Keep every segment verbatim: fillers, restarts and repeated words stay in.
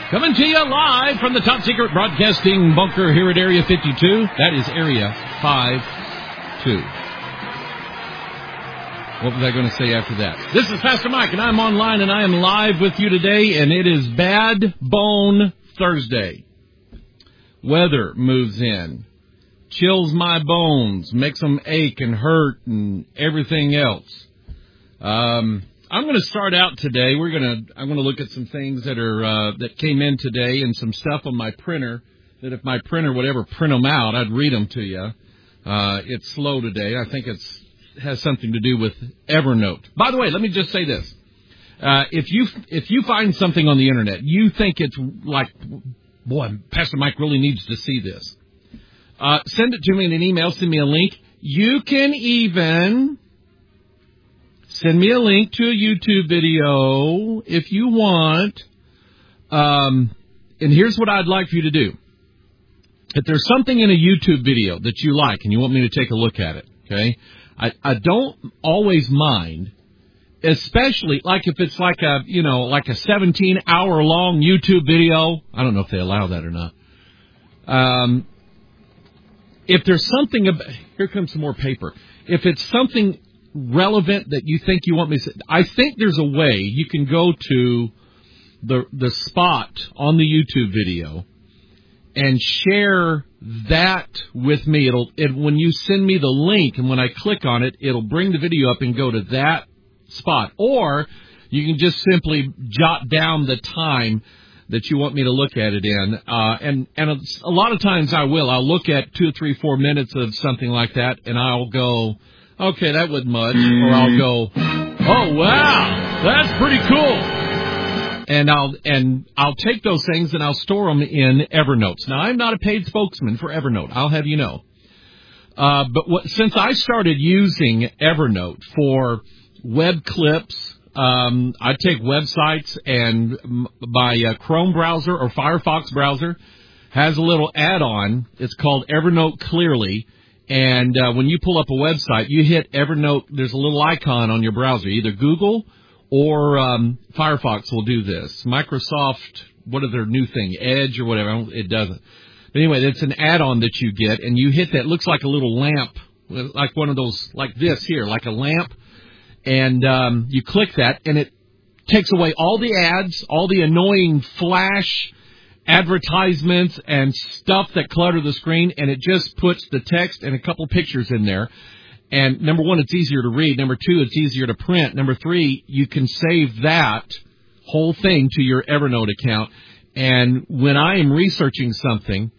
Coming to you live from the top secret broadcasting bunker here at Area fifty-two. That is Area fifty-two. What was I going to say after that? This is Pastor Mike, and I'm online, and I am live with you today, and it is Bad Bone Thursday. Weather moves in, chills my bones, makes them ache and hurt and everything else. Um... I'm going to start out today. We're going to, I'm going to look at some things that are, uh, that came in today and some stuff on my printer that if my printer would ever print them out, I'd read them to you. Uh, it's slow today. I think it's, has something to do with Evernote. By the way, let me just say this. Uh, if you, if you find something on the internet, you think it's like, boy, Pastor Mike really needs to see this. Uh, send it to me in an email. Send me a link. You can even send me a link to a YouTube video if you want. Um, and here's what I'd like for you to do. If there's something in a YouTube video that you like and you want me to take a look at it, okay, I, I don't always mind, especially like if it's like a, you know, like a seventeen hour long YouTube video. I don't know if they allow that or not. Um, if there's something about, here comes some more paper. If it's something relevant that you think you want me to say, I think there's a way you can go to the the spot on the YouTube video and share that with me. It'll it, when you send me the link and when I click on it, it'll bring the video up and go to that spot. Or you can just simply jot down the time that you want me to look at it in. Uh, and and a, a lot of times I will. I'll look at two, three, four minutes of something like that, and I'll go, okay, that wasn't much. Or I'll go, oh, wow, that's pretty cool. And I'll and I'll take those things and I'll store them in Evernote. Now, I'm not a paid spokesman for Evernote. I'll have you know. Uh, but what, since I started using Evernote for web clips, um, I take websites and my uh, Chrome browser or Firefox browser has a little add-on. It's called Evernote Clearly. And uh, when you pull up a website, you hit Evernote. There's a little icon on your browser. Either Google or um, Firefox will do this. Microsoft, what is their new thing? Edge or whatever. It doesn't. But anyway, it's an add-on that you get, and you hit that. It looks like a little lamp, like one of those, like this here, like a lamp. And um, you click that, and it takes away all the ads, all the annoying flash advertisements and stuff that clutter the screen, and it just puts the text and a couple pictures in there. And number one, it's easier to read. Number two, it's easier to print. Number three, you can save that whole thing to your Evernote account. And when I am researching something,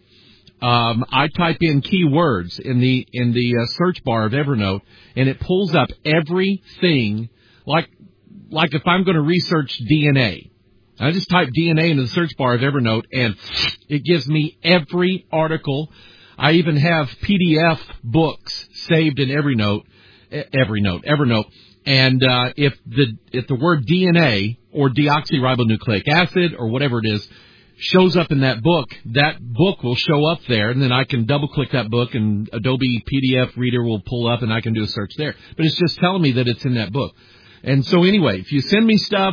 um, I type in keywords in the in the uh, search bar of Evernote, and it pulls up everything. Like like if I'm going to research D N A. I just type D N A into the search bar of Evernote, and it gives me every article. I even have P D F books saved in Evernote, Evernote, Evernote. And uh, if the if the word D N A or deoxyribonucleic acid or whatever it is shows up in that book, that book will show up there, and then I can double-click that book, and Adobe P D F Reader will pull up, and I can do a search there. But it's just telling me that it's in that book. And so anyway, if you send me stuff,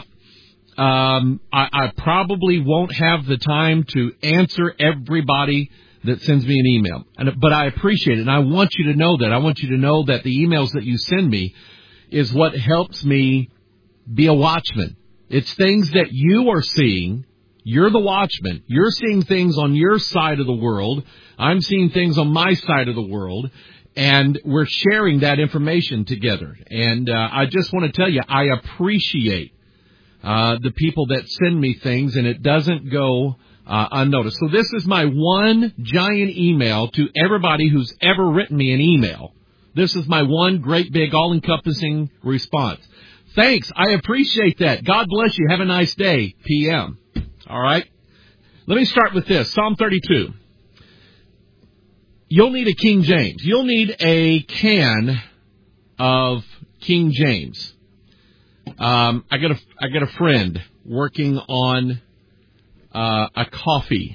Um, I, I probably won't have the time to answer everybody that sends me an email, and, but I appreciate it, and I want you to know that. I want you to know that the emails that you send me is what helps me be a watchman. It's things that you are seeing. You're the watchman. You're seeing things on your side of the world. I'm seeing things on my side of the world, and we're sharing that information together. And uh, I just want to tell you, I appreciate Uh, the people that send me things, and it doesn't go uh, unnoticed. So this is my one giant email to everybody who's ever written me an email. This is my one great big all-encompassing response. Thanks. I appreciate that. God bless you. Have a nice day. P M All right? Let me start with this. Psalm thirty-two. You'll need a King James. You'll need a can of King James. Um, I got a I got a friend working on uh, a coffee.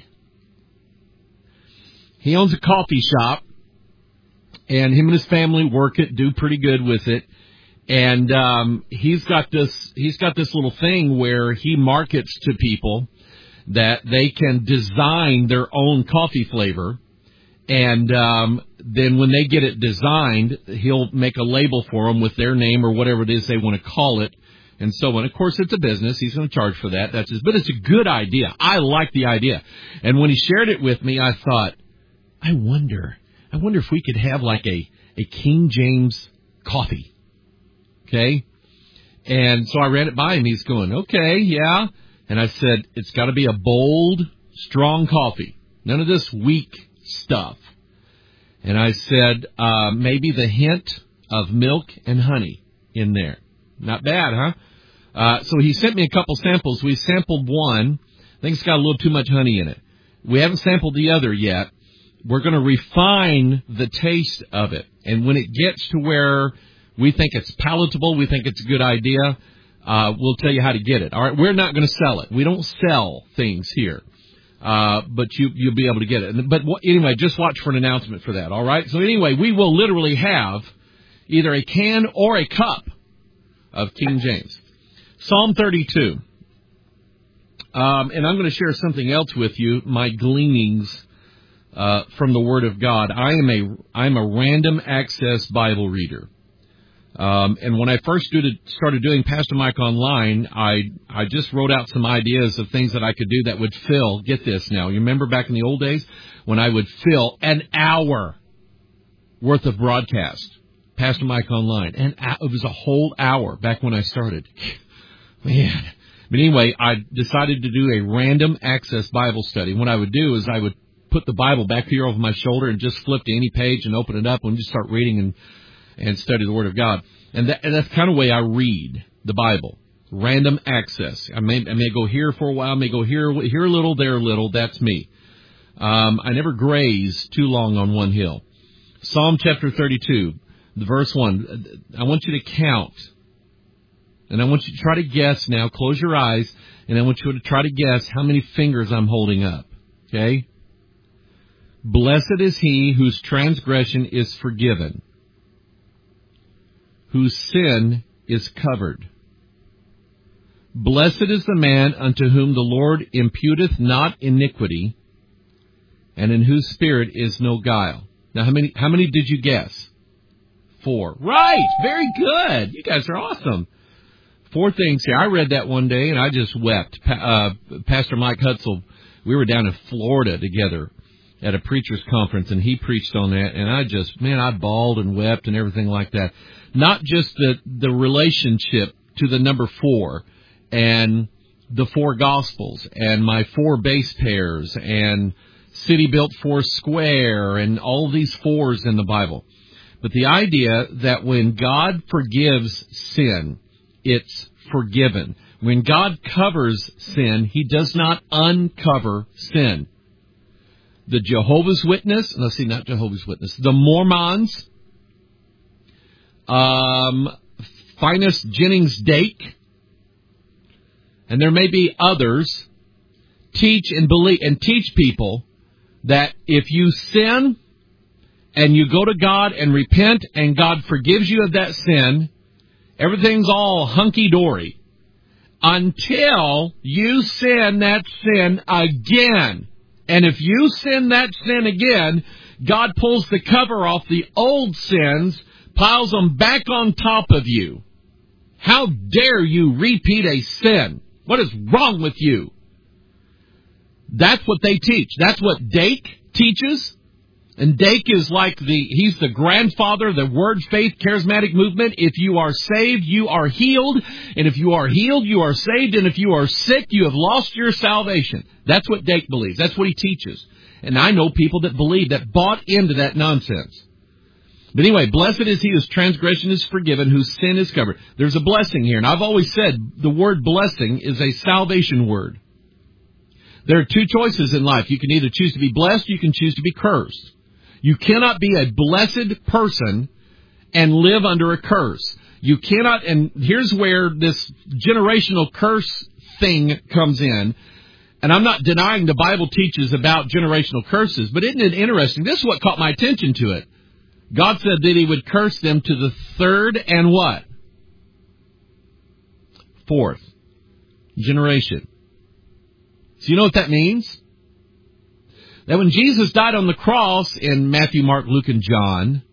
He owns a coffee shop, and him and his family work it, do pretty good with it. And um, he's got this he's got this little thing where he markets to people, that they can design their own coffee flavor. And um, then when they get it designed, he'll make a label for them with their name or whatever it is they want to call it, and so on. Of course, it's a business. He's going to charge for that. That's his, but it's a good idea. I like the idea. And when he shared it with me, I thought, I wonder, I wonder if we could have like a, a King James coffee. Okay? And so I ran it by him. He's going, okay, yeah. And I said, it's got to be a bold, strong coffee. None of this weak stuff. And I said, uh, maybe the hint of milk and honey in there. Not bad, huh? Uh, so he sent me a couple samples. We sampled one. I think it's got a little too much honey in it. We haven't sampled the other yet. We're going to refine the taste of it. And when it gets to where we think it's palatable, we think it's a good idea, uh, we'll tell you how to get it. All right, we're not going to sell it. We don't sell things here. Uh, but you, you'll be able to get it. But anyway, just watch for an announcement for that, all right? So anyway, we will literally have either a can or a cup of King James. Psalm thirty-two. Um, and I'm going to share something else with you, my gleanings uh, from the Word of God. I am a, I'm a random access Bible reader. Um, and when I first did, started doing Pastor Mike Online, I I just wrote out some ideas of things that I could do that would fill, get this now, you remember back in the old days when I would fill an hour worth of broadcast, Pastor Mike Online, and it was a whole hour back when I started. Man. But anyway, I decided to do a random access Bible study. What I would do is I would put the Bible back here over my shoulder and just flip to any page and open it up and just start reading and and study the Word of God. And, that, and that's kind of the way I read the Bible. Random access. I may, I may go here for a while, I may go here, here a little, there a little. That's me. Um, I never graze too long on one hill. Psalm chapter thirty-two, the verse one. I want you to count. And I want you to try to guess now. Close your eyes. And I want you to try to guess how many fingers I'm holding up. Okay? Blessed is he whose transgression is forgiven, whose sin is covered. Blessed is the man unto whom the Lord imputeth not iniquity, and in whose spirit is no guile. Now, how many, how many did you guess? Four. Right! Very good! You guys are awesome. Four things here. I read that one day, and I just wept. Uh, Pastor Mike Hutzel, we were down in Florida together at a preacher's conference, and he preached on that, and I just, man, I bawled and wept and everything like that. Not just the, the relationship to the number four and the four Gospels and my four base pairs and city built four square and all these fours in the Bible. But the idea that when God forgives sin, it's forgiven. When God covers sin, he does not uncover sin. The Jehovah's Witness, let's see, not Jehovah's Witness, the Mormons, um, Finest Jennings Dake, and there may be others, teach and believe and teach people that if you sin and you go to God and repent and God forgives you of that sin, everything's all hunky-dory until you sin that sin again. And if you sin that sin again, God pulls the cover off the old sins, piles them back on top of you. How dare you repeat a sin? What is wrong with you? That's what they teach. That's what Dake teaches. And Dake is like the, he's the grandfather of the Word Faith Charismatic movement. If you are saved, you are healed. And if you are healed, you are saved. And if you are sick, you have lost your salvation. That's what Dake believes. That's what he teaches. And I know people that believe, that bought into that nonsense. But anyway, blessed is he whose transgression is forgiven, whose sin is covered. There's a blessing here. And I've always said the word blessing is a salvation word. There are two choices in life. You can either choose to be blessed, you can choose to be cursed. You cannot be a blessed person and live under a curse. You cannot, and here's where this generational curse thing comes in. And I'm not denying the Bible teaches about generational curses, but isn't it interesting? This is what caught my attention to it. God said that he would curse them to the third and what? Fourth generation. So you know what that means? That when Jesus died on the cross in Matthew, Mark, Luke, and John,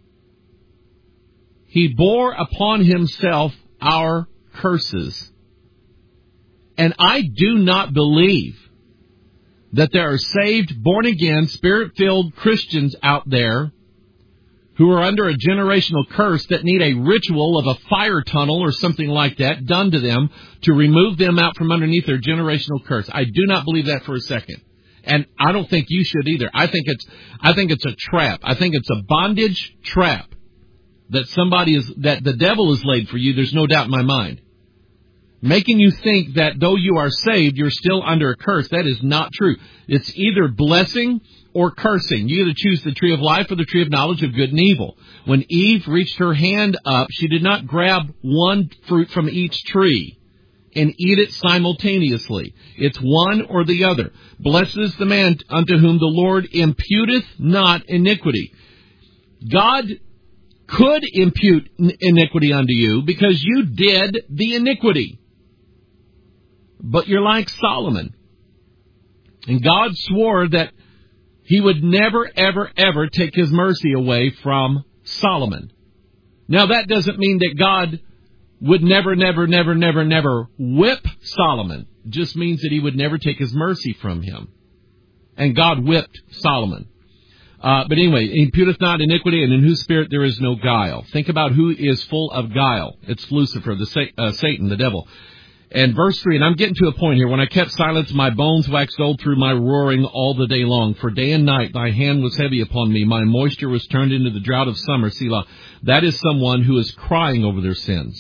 He bore upon Himself our curses. And I do not believe that there are saved, born-again, Spirit-filled Christians out there who are under a generational curse that need a ritual of a fire tunnel or something like that done to them to remove them out from underneath their generational curse. I do not believe that for a second. And I don't think you should either. I think it's, I think it's a trap. I think it's a bondage trap that somebody is, that the devil has laid for you. There's no doubt in my mind. Making you think that though you are saved, you're still under a curse. That is not true. It's either blessing or cursing. You either choose the tree of life or the tree of knowledge of good and evil. When Eve reached her hand up, she did not grab one fruit from each tree and eat it simultaneously. It's one or the other. Blessed is the man unto whom the Lord imputeth not iniquity. God could impute iniquity unto you because you did the iniquity. But you're like Solomon. And God swore that He would never, ever, ever take His mercy away from Solomon. Now that doesn't mean that God would never, never, never, never, never whip Solomon. It just means that He would never take His mercy from him. And God whipped Solomon. Uh, but anyway, He imputeth not iniquity, and in whose spirit there is no guile. Think about who is full of guile. It's Lucifer, the uh, Satan, the devil. And verse three, and I'm getting to a point here. When I kept silence, my bones waxed old through my roaring all the day long. For day and night thy hand was heavy upon me. My moisture was turned into the drought of summer. Selah. That is someone who is crying over their sins.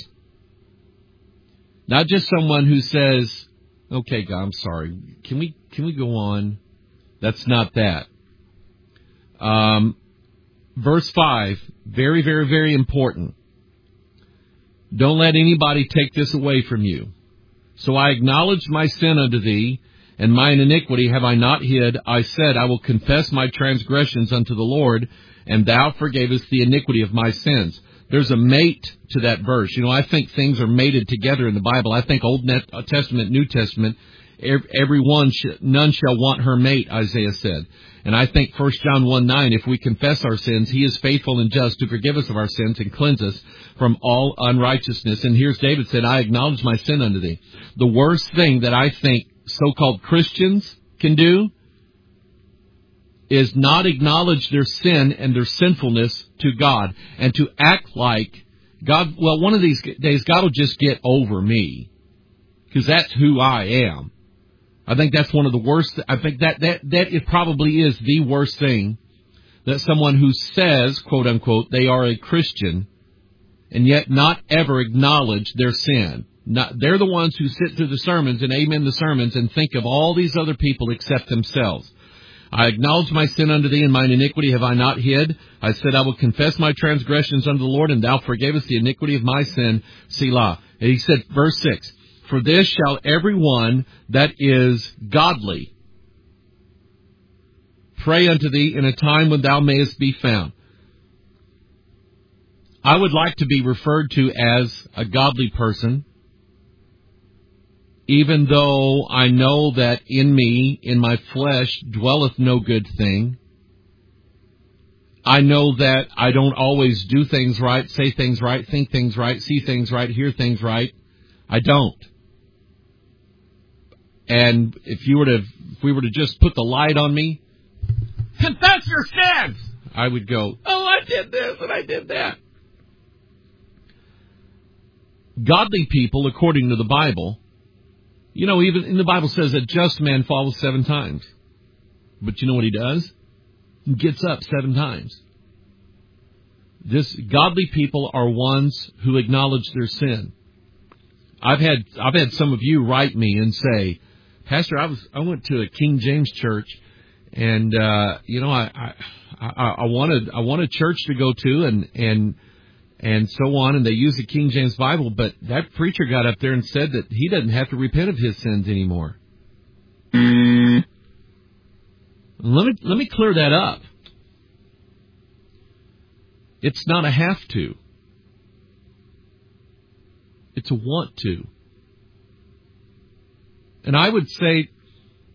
Not just someone who says, okay, God, I'm sorry. Can we, can we go on? That's not that. Um, verse five, very, very, very important. Don't let anybody take this away from you. So I acknowledged my sin unto thee, and mine iniquity have I not hid. I said, I will confess my transgressions unto the Lord, and thou forgavest the iniquity of my sins. There's a mate to that verse. You know, I think things are mated together in the Bible. I think Old Testament, New Testament, every one, none shall want her mate, Isaiah said. And I think First John one nine, if we confess our sins, He is faithful and just to forgive us of our sins and cleanse us from all unrighteousness. And here's David said, I acknowledge my sin unto thee. The worst thing that I think so-called Christians can do is not acknowledge their sin and their sinfulness to God and to act like God, well, one of these days God will just get over me because that's who I am. I think that's one of the worst. I think that, that, that it probably is the worst thing that someone who says, quote unquote, they are a Christian and yet not ever acknowledge their sin. Not, they're the ones who sit through the sermons and amen the sermons and think of all these other people except themselves. I acknowledge my sin unto thee, and mine iniquity have I not hid. I said, I will confess my transgressions unto the Lord, and thou forgavest the iniquity of my sin. Selah. And he said, verse six, for this shall every one that is godly pray unto thee in a time when thou mayest be found. I would like to be referred to as a godly person, even though I know that in me, in my flesh, dwelleth no good thing. I know that I don't always do things right, say things right, think things right, see things right, hear things right. I don't. And if you were to, if we were to just put the light on me, confess your sins, I would go, oh, I did this and I did that. Godly people, according to the Bible, you know, even in the Bible says that just man falls seven times. But you know what he does? He gets up seven times. This godly people are ones who acknowledge their sin. I've had I've had some of you write me and say, Pastor, I was I went to a King James church, and uh, you know I I, I I wanted I wanted church to go to, and and and so on, and they use the King James Bible, but that preacher got up there and said that he doesn't have to repent of his sins anymore. Mm. Let me let me clear that up. It's not a have to. It's a want to. And I would say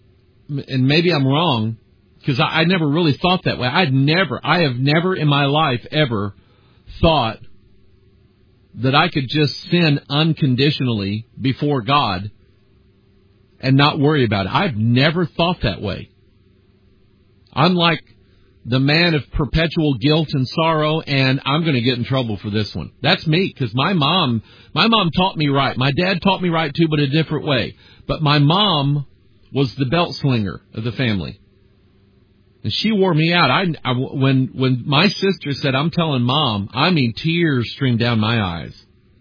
and maybe I'm wrong, because I, I never really thought that way. I'd never, I have never in my life ever thought that I could just sin unconditionally before God and not worry about it. I've never thought that way. I'm like the man of perpetual guilt and sorrow, and I'm going to get in trouble for this one. That's me, because my mom, my mom taught me right. My dad taught me right too, but a different way. But my mom was the belt slinger of the family. And she wore me out. I, I, when, when my sister said, I'm telling Mom, I mean, tears streamed down my eyes.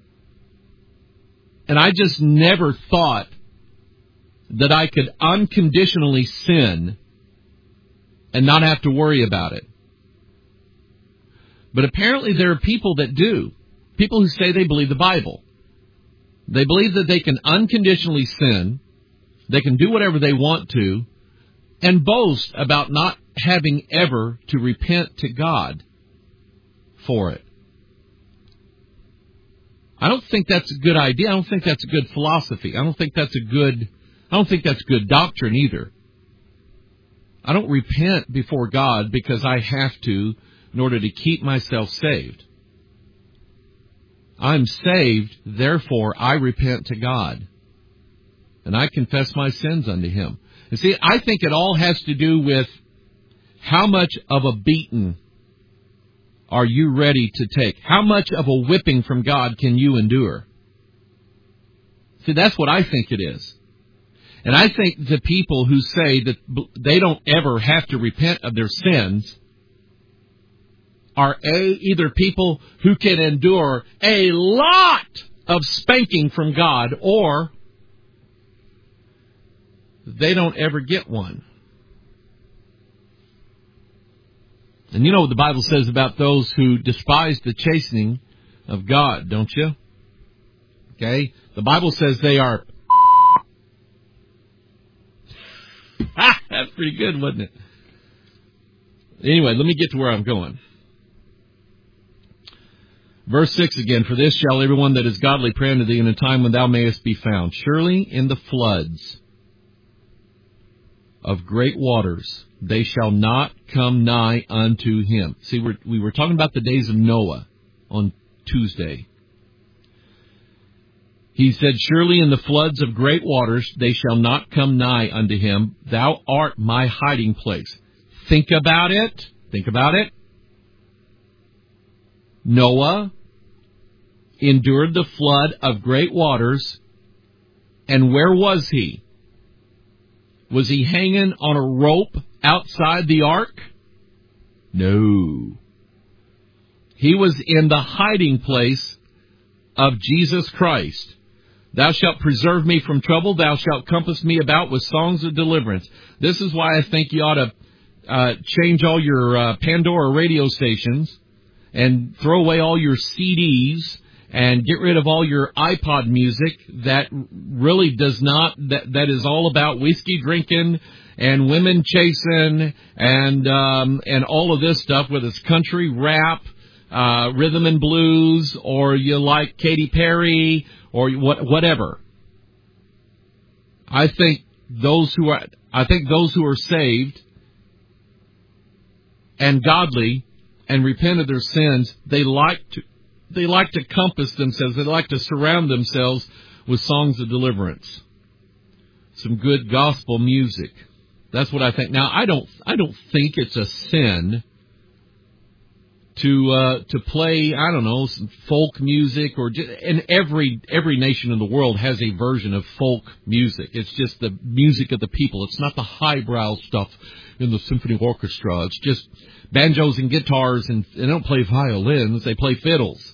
And I just never thought that I could unconditionally sin and not have to worry about it. But apparently there are people that do. People who say they believe the Bible. They believe that they can unconditionally sin, they can do whatever they want to, and boast about not having ever to repent to God for it. I don't think that's a good idea. I don't think that's a good philosophy. I don't think that's a good, I don't think that's good doctrine either. I don't repent before God because I have to in order to keep myself saved. I'm saved, therefore I repent to God. And I confess my sins unto Him. You see, I think it all has to do with how much of a beating are you ready to take? How much of a whipping from God can you endure? See, that's what I think it is. And I think the people who say that they don't ever have to repent of their sins are A, either people who can endure a lot of spanking from God, or they don't ever get one. And you know what the Bible says about those who despise the chastening of God, don't you? Okay? The Bible says they are... That's pretty good, wasn't it? Anyway, let me get to where I'm going. Verse six again, for this shall everyone that is godly pray unto thee in a time when thou mayest be found. Surely in the floods of great waters they shall not come nigh unto him. See, we're, we were talking about the days of Noah on Tuesday. He said, surely in the floods of great waters they shall not come nigh unto him. Thou art my hiding place. Think about it. Think about it. Noah endured the flood of great waters, and where was he? Was he hanging on a rope outside the ark? No. He was in the hiding place of Jesus Christ. Thou shalt preserve me from trouble. Thou shalt compass me about with songs of deliverance. This is why I think you ought to uh, change all your uh, Pandora radio stations and throw away all your C Ds and get rid of all your iPod music that really does not, that, that is all about whiskey drinking and women chasing and um, and all of this stuff, whether it's country, rap, uh, rhythm and blues, or you like Katy Perry, or what, whatever. I think those who are, I think those who are saved and godly and repent of their sins, they like to, they like to compass themselves, they like to surround themselves with songs of deliverance. Some good gospel music. That's what I think. Now, I don't, I don't think it's a sin to uh, to play, I don't know, some folk music, or just, and every every nation in the world has a version of folk music. It's just the music of the people. It's not the highbrow stuff in the symphony orchestra. It's just banjos and guitars, and they don't play violins. They play fiddles.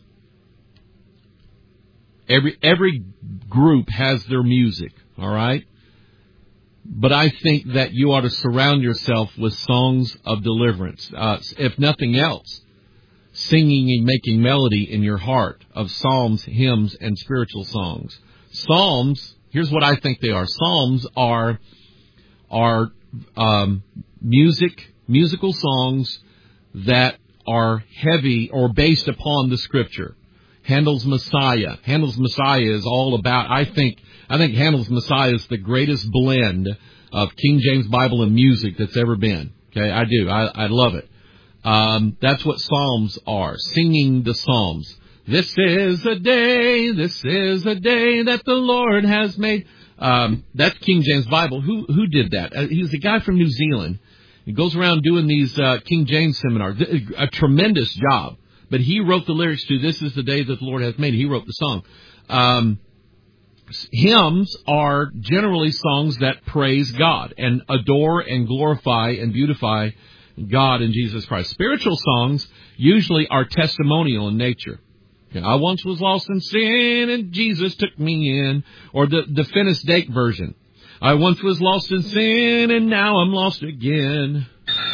Every every group has their music. All right. But I think that you ought to surround yourself with songs of deliverance, uh, if nothing else. Singing and making melody in your heart of psalms, hymns, and spiritual songs. Psalms, here's what I think they are. Psalms are are um, music, musical songs that are heavy or based upon the Scripture. Handel's Messiah. Handel's Messiah is all about, I think, I think Handel's Messiah is the greatest blend of King James Bible and music that's ever been. Okay, I do. I, I love it. Um, that's what Psalms are, singing the Psalms. This is a day, this is a day that the Lord has made. Um, that's King James Bible. Who who did that? Uh, he's a guy from New Zealand. He goes around doing these uh, King James seminars. A tremendous job. But he wrote the lyrics to This is the Day That the Lord Has Made. He wrote the song. Um, hymns are generally songs that praise God and adore and glorify and beautify God and Jesus Christ. Spiritual songs usually are testimonial in nature. I once was lost in sin and Jesus took me in. Or the, the Finis Dake version. I once was lost in sin and now I'm lost again.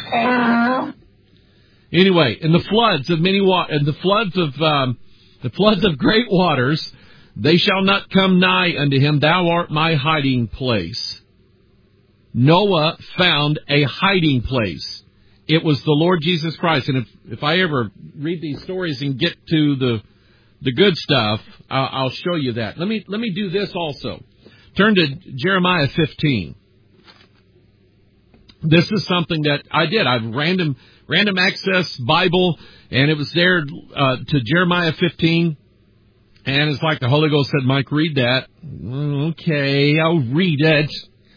Anyway, in the floods of many wa- in the floods of um, the floods of great waters, they shall not come nigh unto him. Thou art my hiding place. Noah found a hiding place. It was the Lord Jesus Christ. And if, if I ever read these stories and get to the the good stuff, I'll, I'll show you that. Let me let me do this also. Turn to Jeremiah fifteen. This is something that I did. I've random random access Bible, and it was there uh, to Jeremiah fifteen. And it's like the Holy Ghost said, Mike, read that. Okay, I'll read it.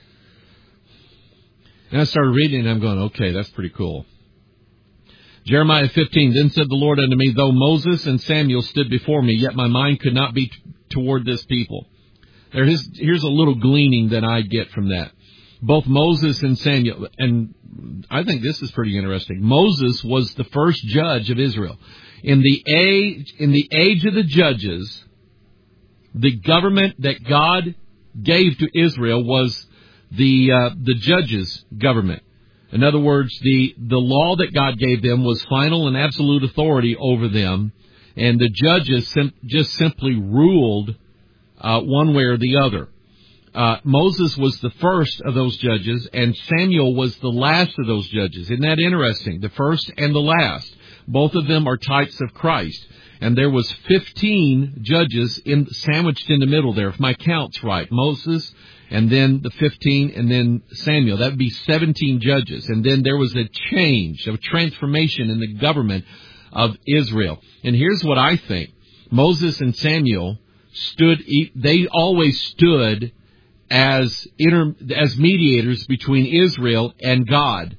And I started reading, and I'm going, okay, that's pretty cool. Jeremiah fifteen, then said the Lord unto me, though Moses and Samuel stood before me, yet my mind could not be t- toward this people. There is, here's a little gleaning that I get from that. Both Moses and Samuel, and I think this is pretty interesting. Moses was the first judge of Israel. In the age, in the age of the judges, the government that God gave to Israel was the uh, the judges' government. In other words, the, the law that God gave them was final and absolute authority over them, and the judges sim- just simply ruled uh, one way or the other. Uh, Moses was the first of those judges, and Samuel was the last of those judges. Isn't that interesting? The first and the last. Both of them are types of Christ. And there was fifteen judges in, sandwiched in the middle there, if my count's right. Moses, and then the fifteen, and then Samuel. That would be seventeen judges. And then there was a change, a transformation in the government of Israel. And here's what I think. Moses and Samuel stood, they always stood as inter, as mediators between Israel and God.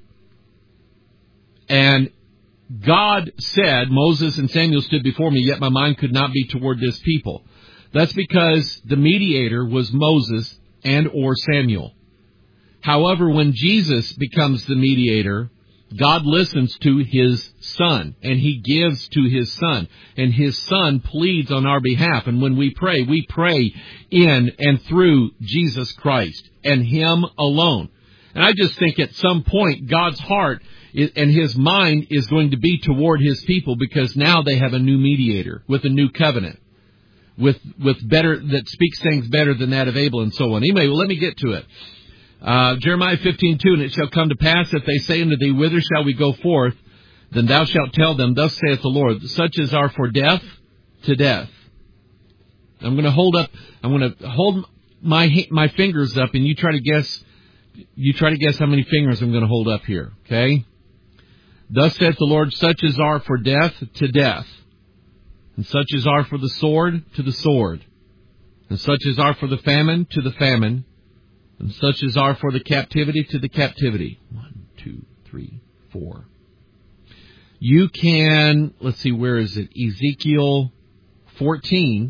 And God said, Moses and Samuel stood before me, yet my mind could not be toward this people. That's because the mediator was Moses and or Samuel. However, when Jesus becomes the mediator, God listens to his Son, and he gives to his Son, and his Son pleads on our behalf. And when we pray, we pray in and through Jesus Christ and him alone. And I just think at some point, God's heart and his mind is going to be toward his people, because now they have a new mediator with a new covenant, with with better that speaks things better than that of Abel and so on. Anyway, well, let me get to it. Uh, Jeremiah fifteen two, and it shall come to pass if they say unto thee, whither shall we go forth? Then thou shalt tell them, thus saith the Lord, such as are for death, to death. I'm going to hold up, I'm going to hold my my fingers up, and you try to guess, you try to guess how many fingers I'm going to hold up here, okay? Thus saith the Lord, such as are for death, to death. And such as are for the sword, to the sword. And such as are for the famine, to the famine. And such as are for the captivity, to the captivity. One, two, three, four. You can, let's see, where is it? Ezekiel fourteen.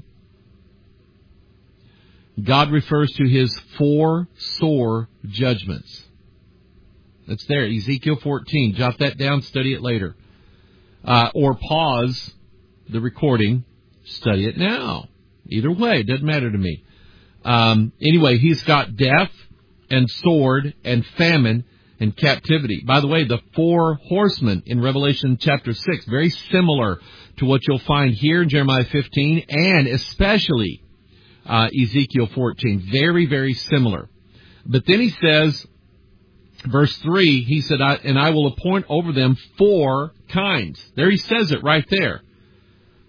God refers to his four sore judgments. That's there, Ezekiel fourteen. Jot that down, study it later. Uh, or pause the recording, study it now. Either way, it doesn't matter to me. Um, anyway, he's got death and sword and famine and captivity. By the way, the four horsemen in Revelation chapter six, very similar to what you'll find here in Jeremiah fifteen and especially uh, Ezekiel fourteen. Very, very similar. But then he says, verse three, he said, I, and I will appoint over them four kinds. There he says it right there.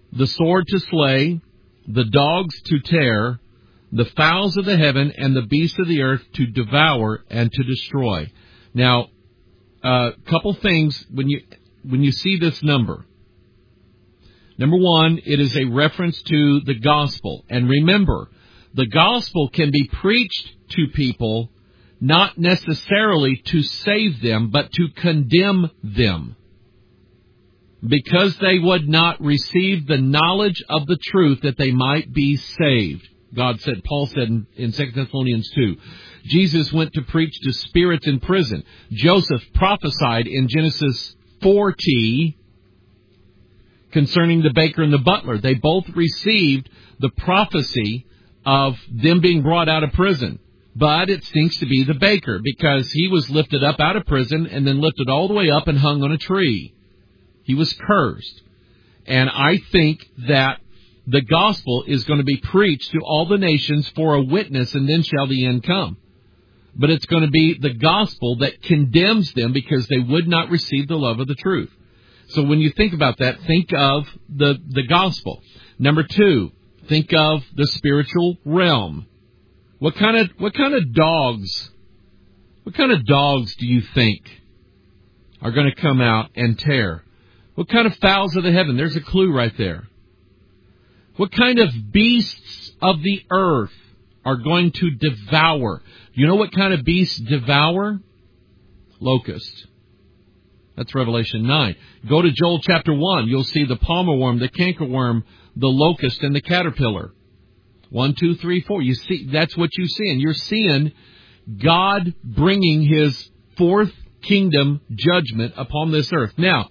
the sword to slay, the dogs to tear, the fowls of the heaven and the beasts of the earth to devour and to destroy. Now, a uh, couple things when you when you see this number. Number one, it is a reference to the gospel. And remember, the gospel can be preached to people not necessarily to save them, but to condemn them, because they would not receive the knowledge of the truth that they might be saved. God said, Paul said in, in Second Thessalonians two, Jesus went to preach to spirits in prison. Joseph prophesied in Genesis forty concerning the baker and the butler. They both received the prophecy of them being brought out of prison. But it stinks to be the baker, because he was lifted up out of prison and then lifted all the way up and hung on a tree. He was cursed. And I think that the gospel is going to be preached to all the nations for a witness, and then shall the end come. But it's going to be the gospel that condemns them because they would not receive the love of the truth. So when you think about that, think of the, the gospel. Number two, think of the spiritual realm. What kind of what kind of dogs, what kind of dogs do you think are going to come out and tear? What kind of fowls of the heaven? There's a clue right there. What kind of beasts of the earth are going to devour? You know what kind of beasts devour? Locusts. That's Revelation nine. Go to Joel chapter one. You'll see the palmer worm, the cankerworm, the locust, and the caterpillar. One, two, three, four. You see, that's what you see. And you're seeing God bringing His fourth kingdom judgment upon this earth. Now,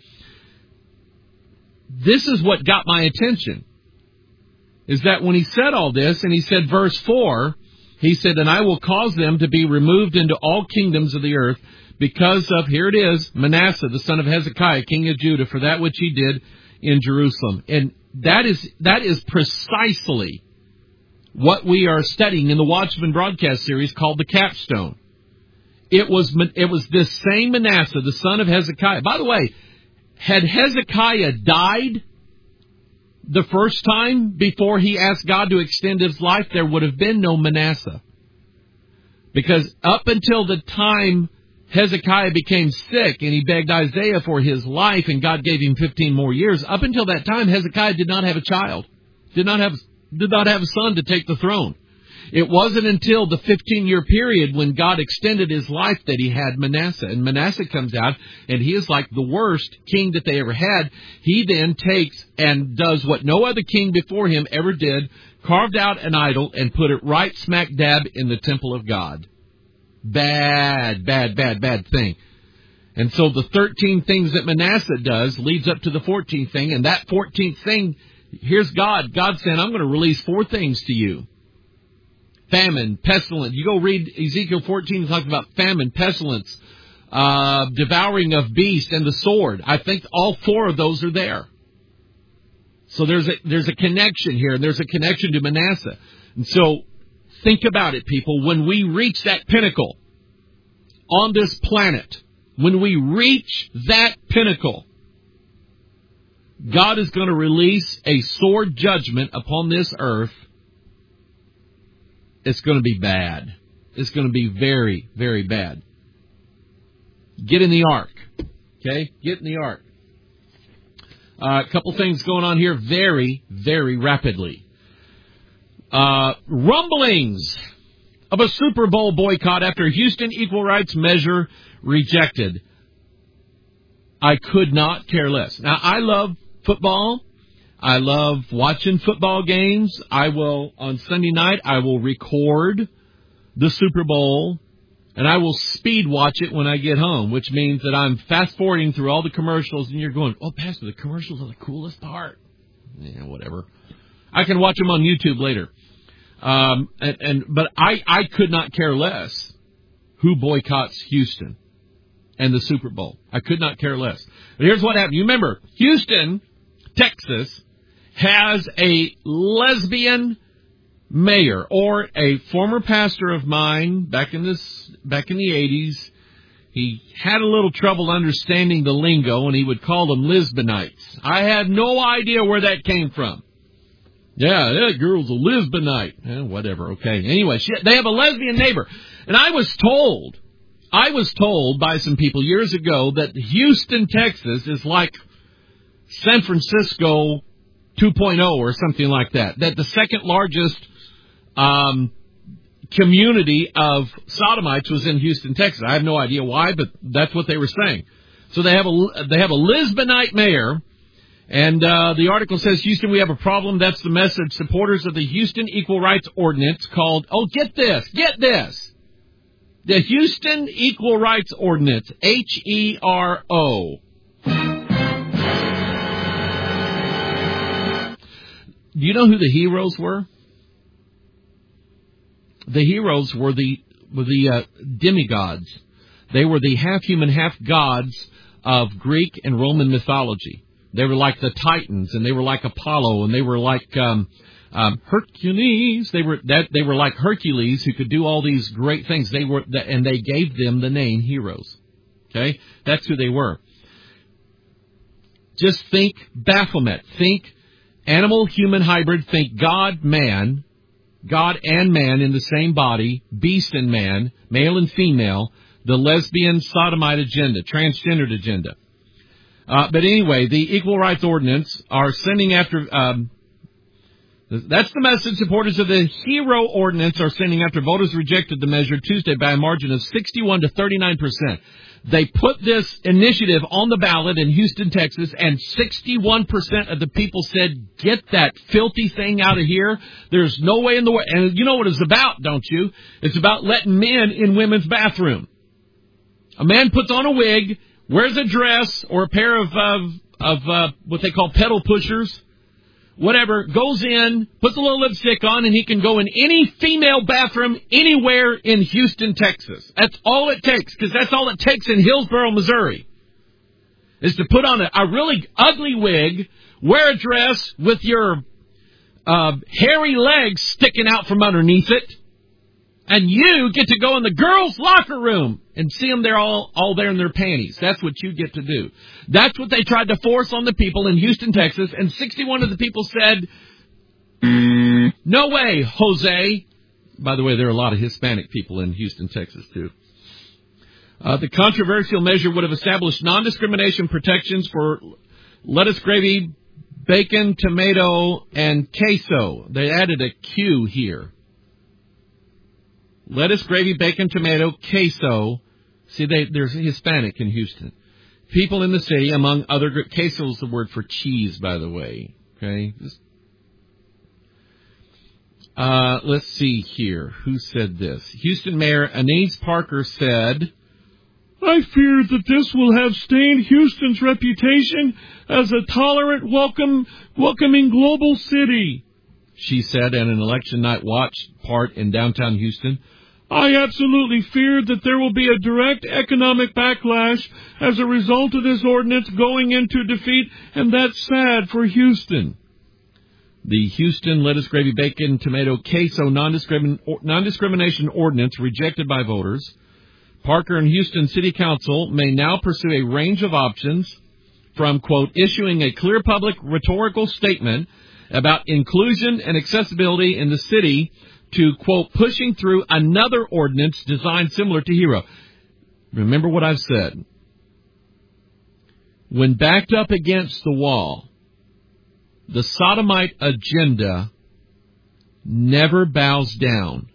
this is what got my attention, is that when he said all this, and he said verse four, he said, and I will cause them to be removed into all kingdoms of the earth because of, here it is, Manasseh, the son of Hezekiah, king of Judah, for that which he did in Jerusalem. And that is that is precisely what we are studying in the Watchman broadcast series called The Capstone. It was it was this same Manasseh, the son of Hezekiah. By the way, had Hezekiah died the first time before he asked God to extend his life, there would have been no Manasseh. Because up until the time Hezekiah became sick and he begged Isaiah for his life and God gave him fifteen more years, up until that time Hezekiah did not have a child, did not have did not have a son to take the throne. It wasn't until the fifteen-year period when God extended his life that he had Manasseh. And Manasseh comes out, and he is like the worst king that they ever had. He then takes and does what no other king before him ever did, carved out an idol and put it right smack dab in the temple of God. Bad, bad, bad, bad thing. And so the thirteen things that Manasseh does leads up to the fourteenth thing, and that fourteenth thing, here's God. God saying, I'm going to release four things to you. Famine, pestilence. You go read Ezekiel fourteen, it talks about famine, pestilence, uh, devouring of beasts, and the sword. I think all four of those are there. So there's a, there's a connection here, and there's a connection to Manasseh. And so think about it, people. When we reach that pinnacle on this planet, when we reach that pinnacle, God is going to release a sword judgment upon this earth. It's going to be bad. It's going to be very, very bad. Get in the ark. Okay? Get in the ark. Uh, a couple things going on here very, very rapidly. Uh, rumblings of a Super Bowl boycott after Houston equal rights measure rejected. I could not care less. Now, I love football. I love watching football games. I will, on Sunday night, I will record the Super Bowl, and I will speed watch it when I get home, which means that I'm fast-forwarding through all the commercials, and you're going, oh, Pastor, the commercials are the coolest part. Yeah, whatever. I can watch them on YouTube later. Um, and, and But I, I could not care less who boycotts Houston and the Super Bowl. I could not care less. But here's what happened. You remember, Houston, Texas, has a lesbian mayor, or a former pastor of mine back in this back in the eighties. he had a little trouble understanding the lingo, and he would call them Lisbonites. I had no idea where that came from. Yeah, that girl's a Lisbonite. Eh, whatever, okay. Anyway, she, they have a lesbian neighbor. And I was told, I was told by some people years ago that Houston, Texas is like San Francisco two point oh or something like that. That the second largest um, community of sodomites was in Houston, Texas. I have no idea why, but that's what they were saying. So they have a, they have a Lisbonite mayor. And uh, the article says, Houston, we have a problem. That's the message. Supporters of the Houston Equal Rights Ordinance called, oh, get this, get this. The Houston Equal Rights Ordinance, H E R O. Do you know who the heroes were? The heroes were the, were the uh, demigods. They were the half-human, half-gods of Greek and Roman mythology. They were like the Titans, and they were like Apollo, and they were like um, um, Hercules. They were that they were like Hercules, who could do all these great things. They were, and they gave them the name heroes. Okay, that's who they were. Just think Baphomet. Think animal-human hybrid. Think God, man, God and man in the same body, beast and man, male and female. The lesbian sodomite agenda, transgendered agenda. Uh, but anyway, the Equal Rights Ordinance are sending after, um, that's the message. Supporters of the HERO Ordinance are sending after voters rejected the measure Tuesday by a margin of sixty-one to thirty-nine percent. They put this initiative on the ballot in Houston, Texas, and sixty-one percent of the people said, get that filthy thing out of here. There's no way in the world. And you know what it's about, don't you? It's about letting men in women's bathroom. A man puts on a wig, wears a dress or a pair of, uh, of uh, what they call pedal pushers, whatever, goes in, puts a little lipstick on, and he can go in any female bathroom anywhere in Houston, Texas. That's all it takes, because that's all it takes in Hillsboro, Missouri, is to put on a, a really ugly wig, wear a dress with your uh, hairy legs sticking out from underneath it, and you get to go in the girls' locker room and see them there all, all there in their panties. That's what you get to do. That's what they tried to force on the people in Houston, Texas. And sixty-one of the people said, mm, no way, Jose. By the way, there are a lot of Hispanic people in Houston, Texas, too. Uh, the controversial measure would have established non-discrimination protections for lettuce, gravy, bacon, tomato, and queso. They added a Q here. Lettuce, gravy, bacon, tomato, queso. See, they, there's a Hispanic in Houston. People in the city, among other... Queso is the word for cheese, by the way. Okay? Just, uh, let's see here. Who said this? Houston Mayor Anise Parker said, I fear that this will have stained Houston's reputation as a tolerant, welcome, welcoming global city, she said at an election night watch part in downtown Houston. I absolutely fear that there will be a direct economic backlash as a result of this ordinance going into defeat, and that's sad for Houston. The Houston lettuce, gravy, bacon, tomato, queso non-discrimin- non-discrimination ordinance rejected by voters. Parker and Houston City Council may now pursue a range of options from, quote, issuing a clear public rhetorical statement about inclusion and accessibility in the city to, quote, pushing through another ordinance designed similar to HERO. Remember what I've said. When backed up against the wall, the sodomite agenda never bows down.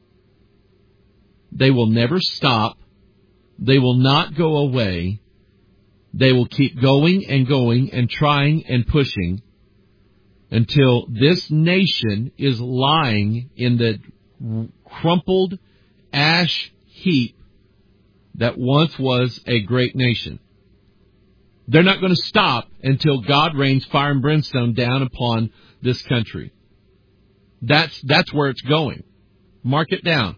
They will never stop. They will not go away. They will keep going and going and trying and pushing until this nation is lying in the crumpled ash heap that once was a great nation. They're not going to stop until God rains fire and brimstone down upon this country. That's that's where it's going. Mark it down.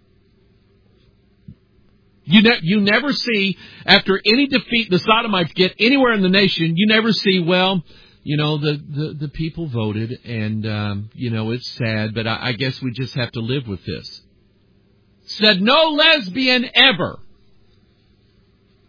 You, ne- you never see, after any defeat the sodomites get anywhere in the nation, you never see, well, you know, the, the, the people voted, and, um, you know, it's sad, but I, I guess we just have to live with this. Said no lesbian ever.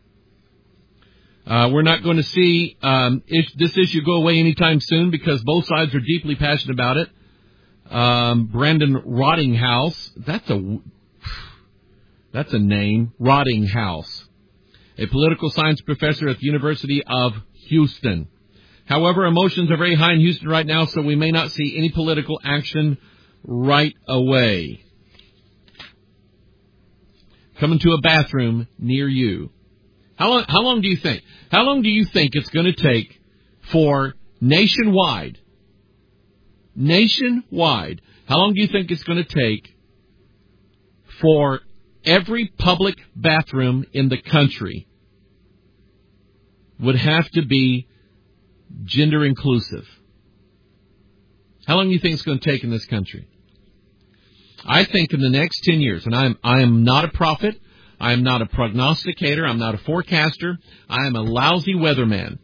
Uh, we're not going to see um, if this issue go away anytime soon because both sides are deeply passionate about it. Um, Brandon Rottinghouse, that's a that's a name, Rottinghouse, a political science professor at the University of Houston. However, emotions are very high in Houston right now, so we may not see any political action right away. Coming to a bathroom near you. How long, how long do you think? How long do you think it's going to take for nationwide, nationwide, how long do you think it's going to take for every public bathroom in the country would have to be gender inclusive? How long do you think it's going to take in this country? I think in the next ten years, and I am, I am not a prophet, I am not a prognosticator, I'm not a forecaster, I am a lousy weatherman.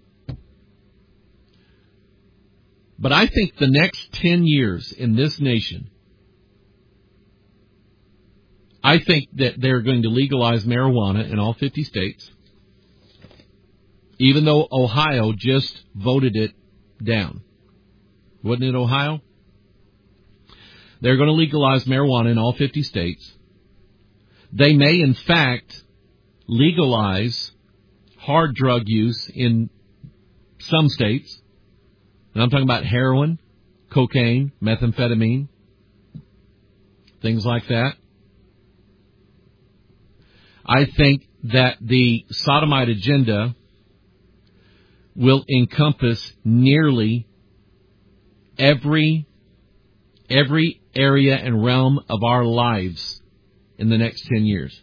But I think the next ten years in this nation, I think that they're going to legalize marijuana in all fifty states, even though Ohio just voted it down. Wasn't it Ohio? They're going to legalize marijuana in all fifty states. They may, in fact, legalize hard drug use in some states. And I'm talking about heroin, cocaine, methamphetamine, things like that. I think that the sodomite agenda will encompass nearly every every area and realm of our lives in the next ten years.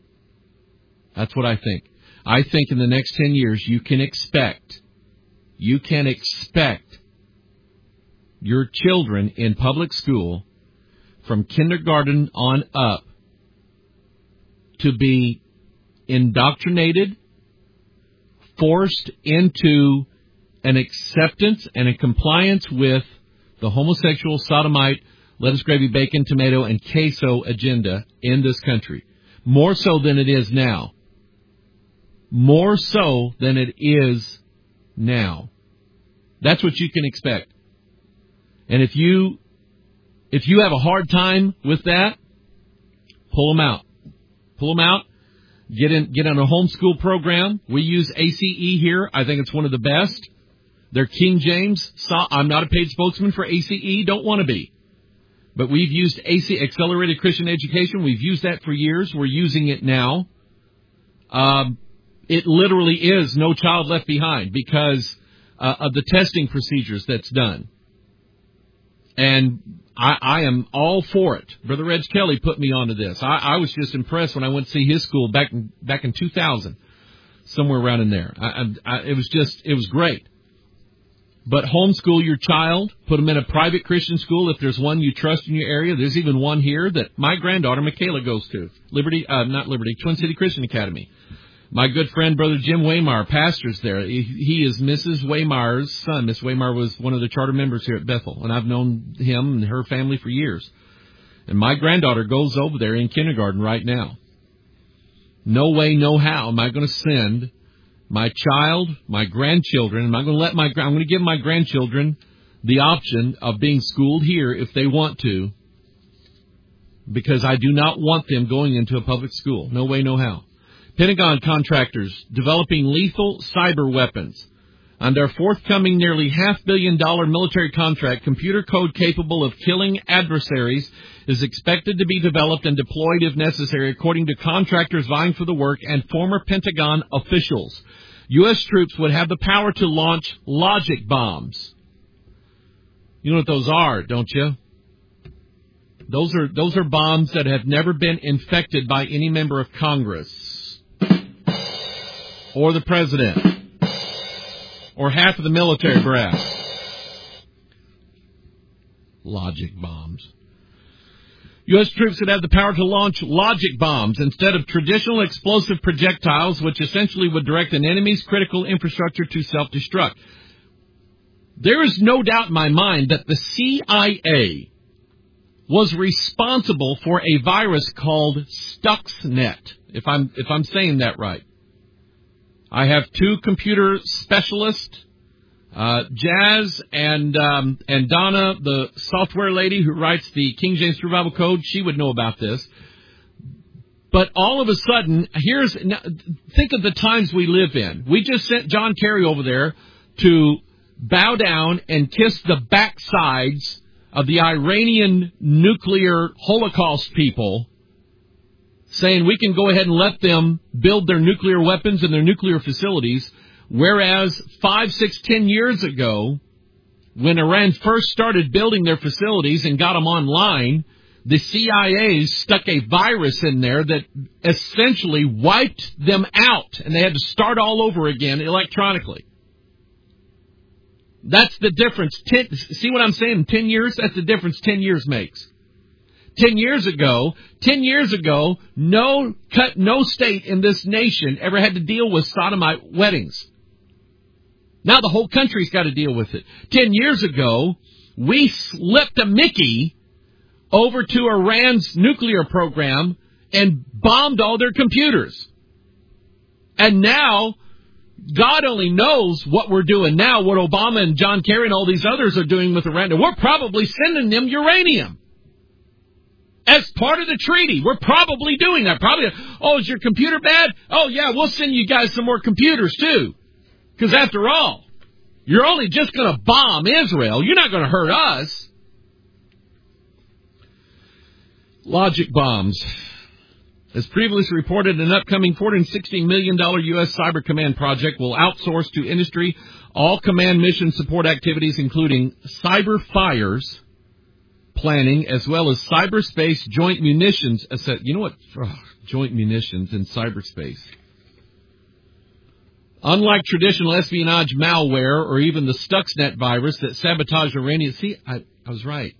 That's what I think. I think in the next ten years you can expect, you can expect your children in public school from kindergarten on up to be indoctrinated, forced into an acceptance and a compliance with the homosexual, sodomite, lettuce, gravy, bacon, tomato, and queso agenda in this country. More so than it is now. More so than it is now. That's what you can expect. And if you, if you have a hard time with that, pull them out. Pull them out. Get in, get on a homeschool program. We use A C E here. I think it's one of the best. They're King James. I'm not a paid spokesman for A C E. Don't want to be. But we've used A C, Accelerated Christian Education. We've used that for years. We're using it now. Um, it literally is No Child Left Behind because uh, of the testing procedures that's done. And I, I am all for it. Brother Reg Kelly put me onto this. I, I was just impressed when I went to see his school back in, back in two thousand, somewhere around in there. I, I, it was just, it was great. But homeschool your child, put them in a private Christian school if there's one you trust in your area. There's even one here that my granddaughter, Michaela, goes to. Liberty, uh, not Liberty, Twin City Christian Academy. My good friend, Brother Jim Waymar, pastors there. He, he is Missus Waymar's son. Miss Waymar was one of the charter members here at Bethel, and I've known him and her family for years. And my granddaughter goes over there in kindergarten right now. No way, no how am I going to send my child, my grandchildren, I'm not going to let my, I'm going to give my grandchildren the option of being schooled here if they want to, because I do not want them going into a public school. No way, no how. Pentagon contractors developing lethal cyber weapons. On their forthcoming nearly half billion dollar military contract, computer code capable of killing adversaries is expected to be developed and deployed if necessary, according to contractors vying for the work and former Pentagon officials. U S troops would have the power to launch logic bombs. You know what those are, don't you? Those are, those are bombs that have never been infected by any member of Congress or the president or half of the military brass. Logic bombs. U S troops would have the power to launch logic bombs instead of traditional explosive projectiles, which essentially would direct an enemy's critical infrastructure to self-destruct. There is no doubt in my mind that the C I A was responsible for a virus called Stuxnet, if I'm if I'm saying that right. I have two computer specialists, uh, Jazz and um, and Donna, the software lady who writes the King James Survival Code. She would know about this. But all of a sudden, here's think of the times we live in. We just sent John Kerry over there to bow down and kiss the backsides of the Iranian nuclear Holocaust people, saying we can go ahead and let them build their nuclear weapons and their nuclear facilities, whereas five, six, ten years ago, when Iran first started building their facilities and got them online, the C I A stuck a virus in there that essentially wiped them out, and they had to start all over again electronically. That's the difference. Ten, see what I'm saying? Ten years? That's the difference ten years makes. Ten years ago, ten years ago, no cut, no state in this nation ever had to deal with sodomite weddings. Now the whole country's got to deal with it. Ten years ago, we slipped a Mickey over to Iran's nuclear program and bombed all their computers. And now, God only knows what we're doing now, what Obama and John Kerry and all these others are doing with Iran. And we're probably sending them uranium as part of the treaty. We're probably doing that. Probably, oh, is your computer bad? Oh, yeah, we'll send you guys some more computers, too. Because after all, you're only just going to bomb Israel. You're not going to hurt us. Logic bombs. As previously reported, an upcoming four hundred sixty million dollars U S Cyber Command project will outsource to industry all command mission support activities, including cyber fires planning, as well as cyberspace joint munitions. You know what? Oh, joint munitions in cyberspace. Unlike traditional espionage malware or even the Stuxnet virus that sabotaged Iranian... See, I, I was right.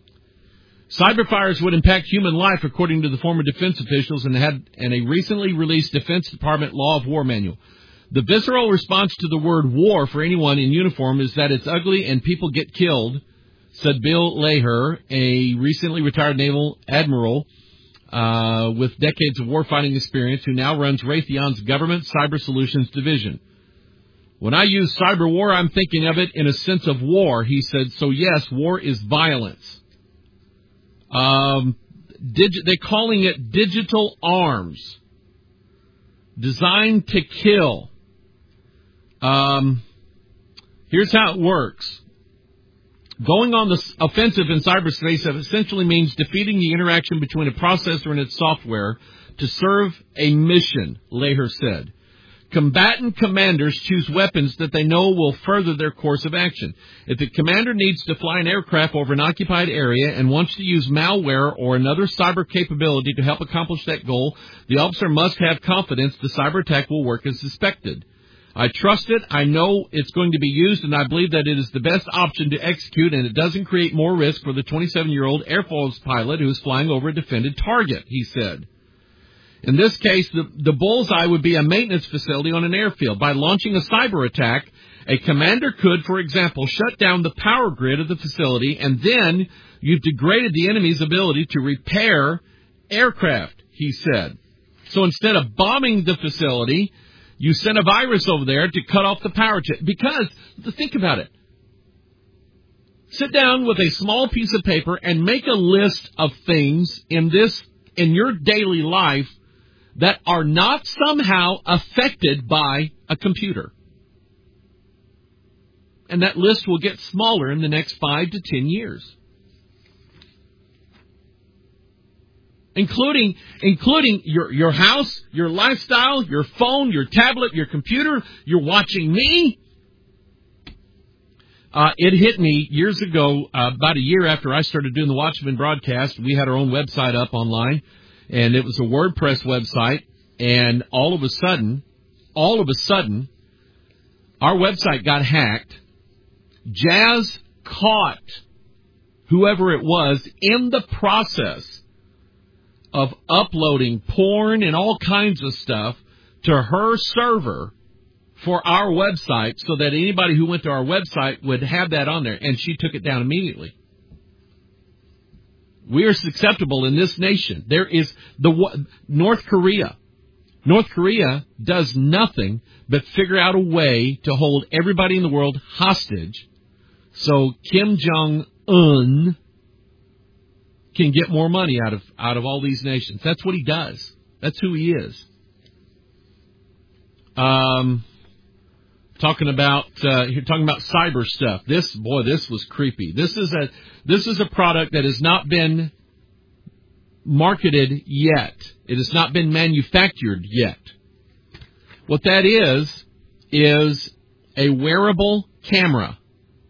Cyber fires would impact human life, according to the former defense officials and had and a recently released Defense Department Law of War manual. The visceral response to the word war for anyone in uniform is that it's ugly and people get killed, said Bill Leher, a recently retired naval admiral uh, with decades of warfighting experience who now runs Raytheon's Government Cyber Solutions Division. When I use cyber war, I'm thinking of it in a sense of war, he said. So yes, war is violence. Um, digi- they're calling it digital arms, designed to kill. Um, here's how it works. Going on the offensive in cyberspace essentially means defeating the interaction between a processor and its software to serve a mission, Leher said. Combatant commanders choose weapons that they know will further their course of action. If the commander needs to fly an aircraft over an occupied area and wants to use malware or another cyber capability to help accomplish that goal, the officer must have confidence the cyber attack will work as suspected. I trust it, I know it's going to be used, and I believe that it is the best option to execute, and it doesn't create more risk for the twenty-seven-year-old Air Force pilot who is flying over a defended target, he said. In this case, the, the bullseye would be a maintenance facility on an airfield. By launching a cyber attack, a commander could, for example, shut down the power grid of the facility, and then you've degraded the enemy's ability to repair aircraft, he said. So instead of bombing the facility, you send a virus over there to cut off the power to, because, think about it. Sit down with a small piece of paper and make a list of things in this, in your daily life that are not somehow affected by a computer. And that list will get smaller in the next five to ten years. Including, including your, your house, your lifestyle, your phone, your tablet, your computer. You're watching me. Uh, it hit me years ago, uh, about a year after I started doing the Watchman broadcast. We had our own website up online, and it was a WordPress website. And all of a sudden, all of a sudden, our website got hacked. Jazz caught whoever it was in the process of uploading porn and all kinds of stuff to her server for our website so that anybody who went to our website would have that on there, and she took it down immediately. We are susceptible in this nation. There is the North Korea, North Korea does nothing but figure out a way to hold everybody in the world hostage so Kim Jong-un can get more money out of out of all these nations. That's what he does. That's who he is. Um, talking about uh, you're talking about cyber stuff. This boy, this was creepy. This is a this is a product that has not been marketed yet. It has not been manufactured yet. What that is, is a wearable camera.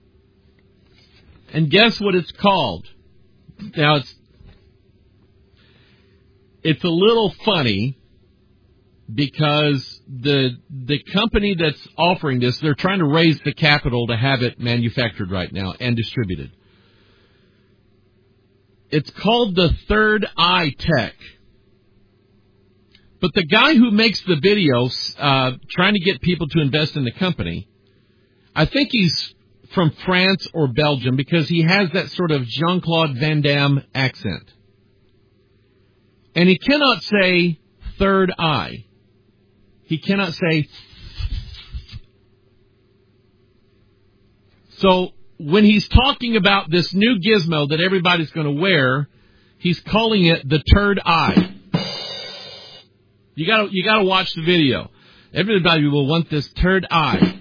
And guess what it's called? Now, it's, it's a little funny because the, the company that's offering this, they're trying to raise the capital to have it manufactured right now and distributed. It's called the Third Eye Tech. But the guy who makes the videos, uh, trying to get people to invest in the company, I think he's from France or Belgium because he has that sort of Jean-Claude Van Damme accent. And he cannot say third eye. He cannot say. So when he's talking about this new gizmo that everybody's going to wear, he's calling it the third eye. You got you got to watch the video. Everybody will want this third eye.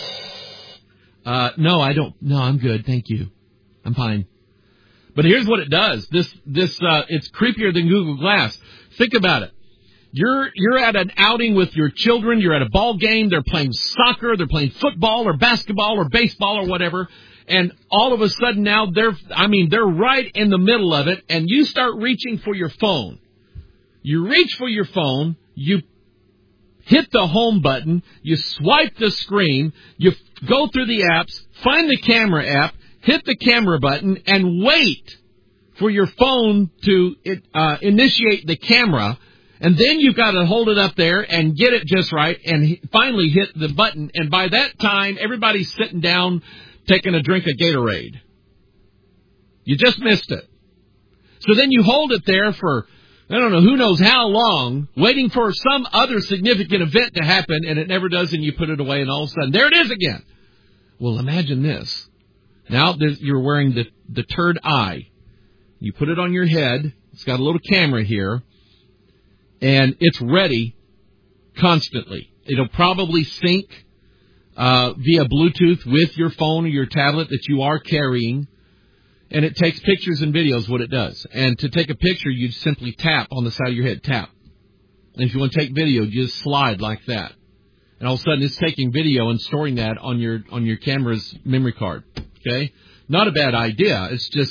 Uh, no, I don't. No, I'm good. Thank you. I'm fine. But here's what it does. This this uh, it's creepier than Google Glass. Think about it. You're you're at an outing with your children. You're at a ball game. They're playing soccer. They're playing football or basketball or baseball or whatever. And all of a sudden now they're I mean they're right in the middle of it. And you start reaching for your phone. You reach for your phone. You hit the home button. You swipe the screen. You go through the apps. Find the camera app. Hit the camera button and wait for your phone to uh, initiate the camera. And then you've got to hold it up there and get it just right and finally hit the button. And by that time, everybody's sitting down taking a drink of Gatorade. You just missed it. So then you hold it there for, I don't know, who knows how long, waiting for some other significant event to happen, and it never does, and you put it away, and all of a sudden, there it is again. Well, imagine this. Now you're wearing the, the third eye. You put it on your head. It's got a little camera here. And it's ready constantly. It'll probably sync uh, via Bluetooth with your phone or your tablet that you are carrying. And it takes pictures and videos, what it does. And to take a picture, you simply tap on the side of your head. Tap. And if you want to take video, you just slide like that. And all of a sudden, it's taking video and storing that on your on your camera's memory card. Okay? Not a bad idea. It's just,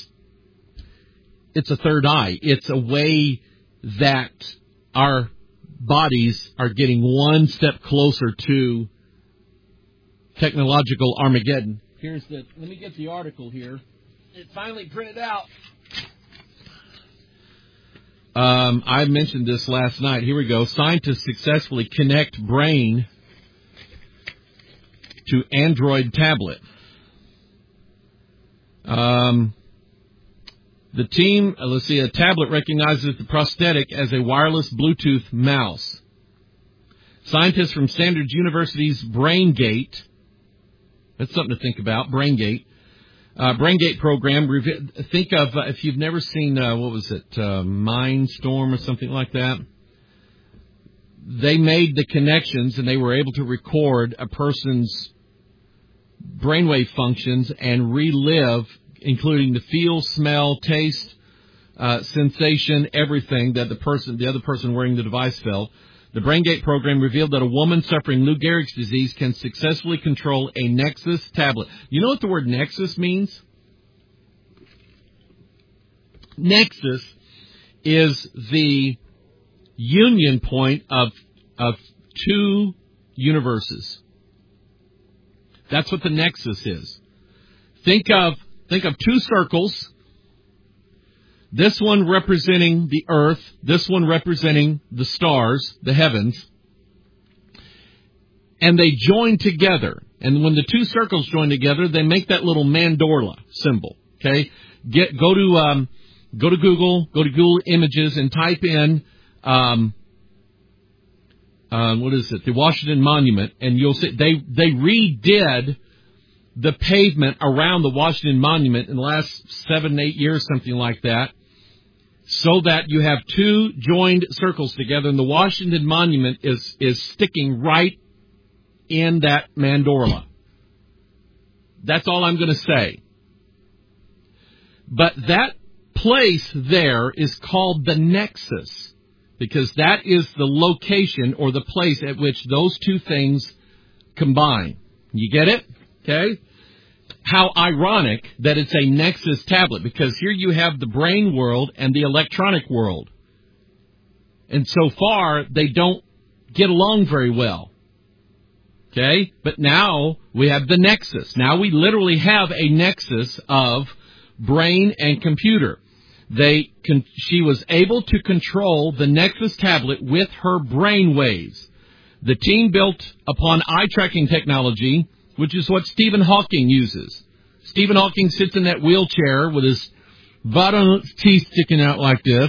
it's a third eye. It's a way that our bodies are getting one step closer to technological Armageddon. Here's the, let me get the article here. It finally printed out. Um, I mentioned this last night. Here we go. Scientists successfully connect brain to Android tablet. Um... The team, uh, let's see, a tablet recognizes the prosthetic as a wireless Bluetooth mouse. Scientists from Stanford University's BrainGate, that's something to think about, BrainGate, uh, BrainGate program, think of, uh, if you've never seen, uh, what was it, uh, Mindstorm or something like that, they made the connections and they were able to record a person's brainwave functions and relive, including the feel, smell, taste, uh, sensation, everything that the person, the other person wearing the device felt. The BrainGate program revealed that a woman suffering Lou Gehrig's disease can successfully control a Nexus tablet. You know what the word Nexus means? Nexus is the union point of of two universes. That's what the Nexus is. Think of Think of two circles, this one representing the earth, this one representing the stars, the heavens, and they join together. And when the two circles join together, they make that little mandorla symbol, okay? Get, go to, um, go to Google, go to Google Images and type in, um, um, what is it, the Washington Monument, and you'll see they, they redid the pavement around the Washington Monument in the last seven, eight years, something like that, so that you have two joined circles together, and the Washington Monument is, is sticking right in that mandorla. That's all I'm going to say. But that place there is called the Nexus, because that is the location or the place at which those two things combine. You get it? Okay? How ironic that it's a Nexus tablet, because here you have the brain world and the electronic world. And so far, they don't get along very well. Okay? But now we have the Nexus. Now we literally have a nexus of brain and computer. They, con- she was able to control the Nexus tablet with her brain waves. The team built upon eye tracking technology, which is what Stephen Hawking uses. Stephen Hawking sits in that wheelchair with his bottom teeth sticking out like this,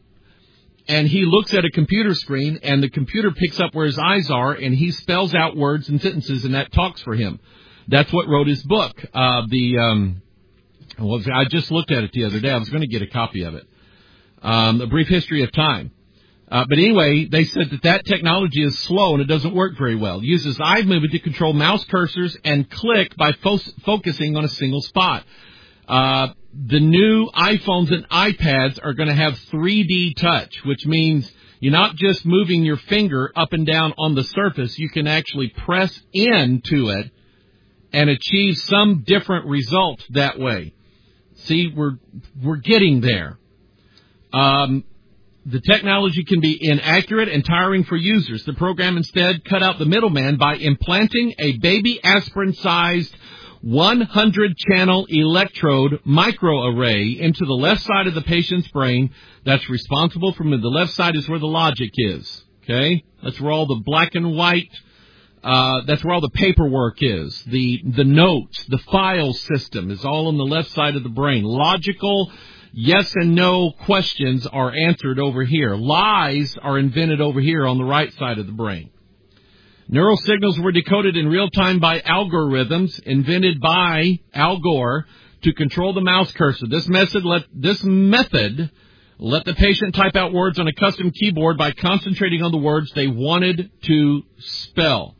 and he looks at a computer screen, and the computer picks up where his eyes are, and he spells out words and sentences, and that talks for him. That's what wrote his book. Uh, the um, well, I just looked at it the other day. I was going to get a copy of it. Um, A Brief History of Time. Uh, but anyway, they said that that technology is slow and it doesn't work very well. It uses eye movement to control mouse cursors and click by fo- focusing on a single spot. Uh, the new iPhones and iPads are going to have three D touch, which means you're not just moving your finger up and down on the surface. You can actually press into it and achieve some different result that way. See, we're we're getting there. Um, the technology can be inaccurate and tiring for users. The program instead cut out the middleman by implanting a baby aspirin-sized one hundred channel electrode microarray into the left side of the patient's brain. That's responsible for the left side is where the logic is. Okay? That's where all the black and white, uh, that's where all the paperwork is. The, the notes, the file system is all on the left side of the brain. Logical yes and no questions are answered over here. Lies are invented over here on the right side of the brain. Neural signals were decoded in real time by algorithms invented by Al Gore to control the mouse cursor. This method let, this method let the patient type out words on a custom keyboard by concentrating on the words they wanted to spell.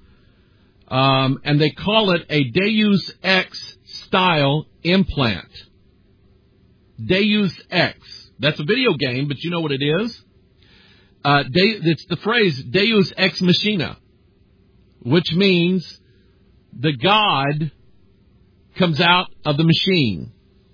Um, and they call it a Deus Ex style implant. Deus Ex. That's a video game, but you know what it is? Uh, De, it's the phrase Deus Ex Machina, which means the God comes out of the machine.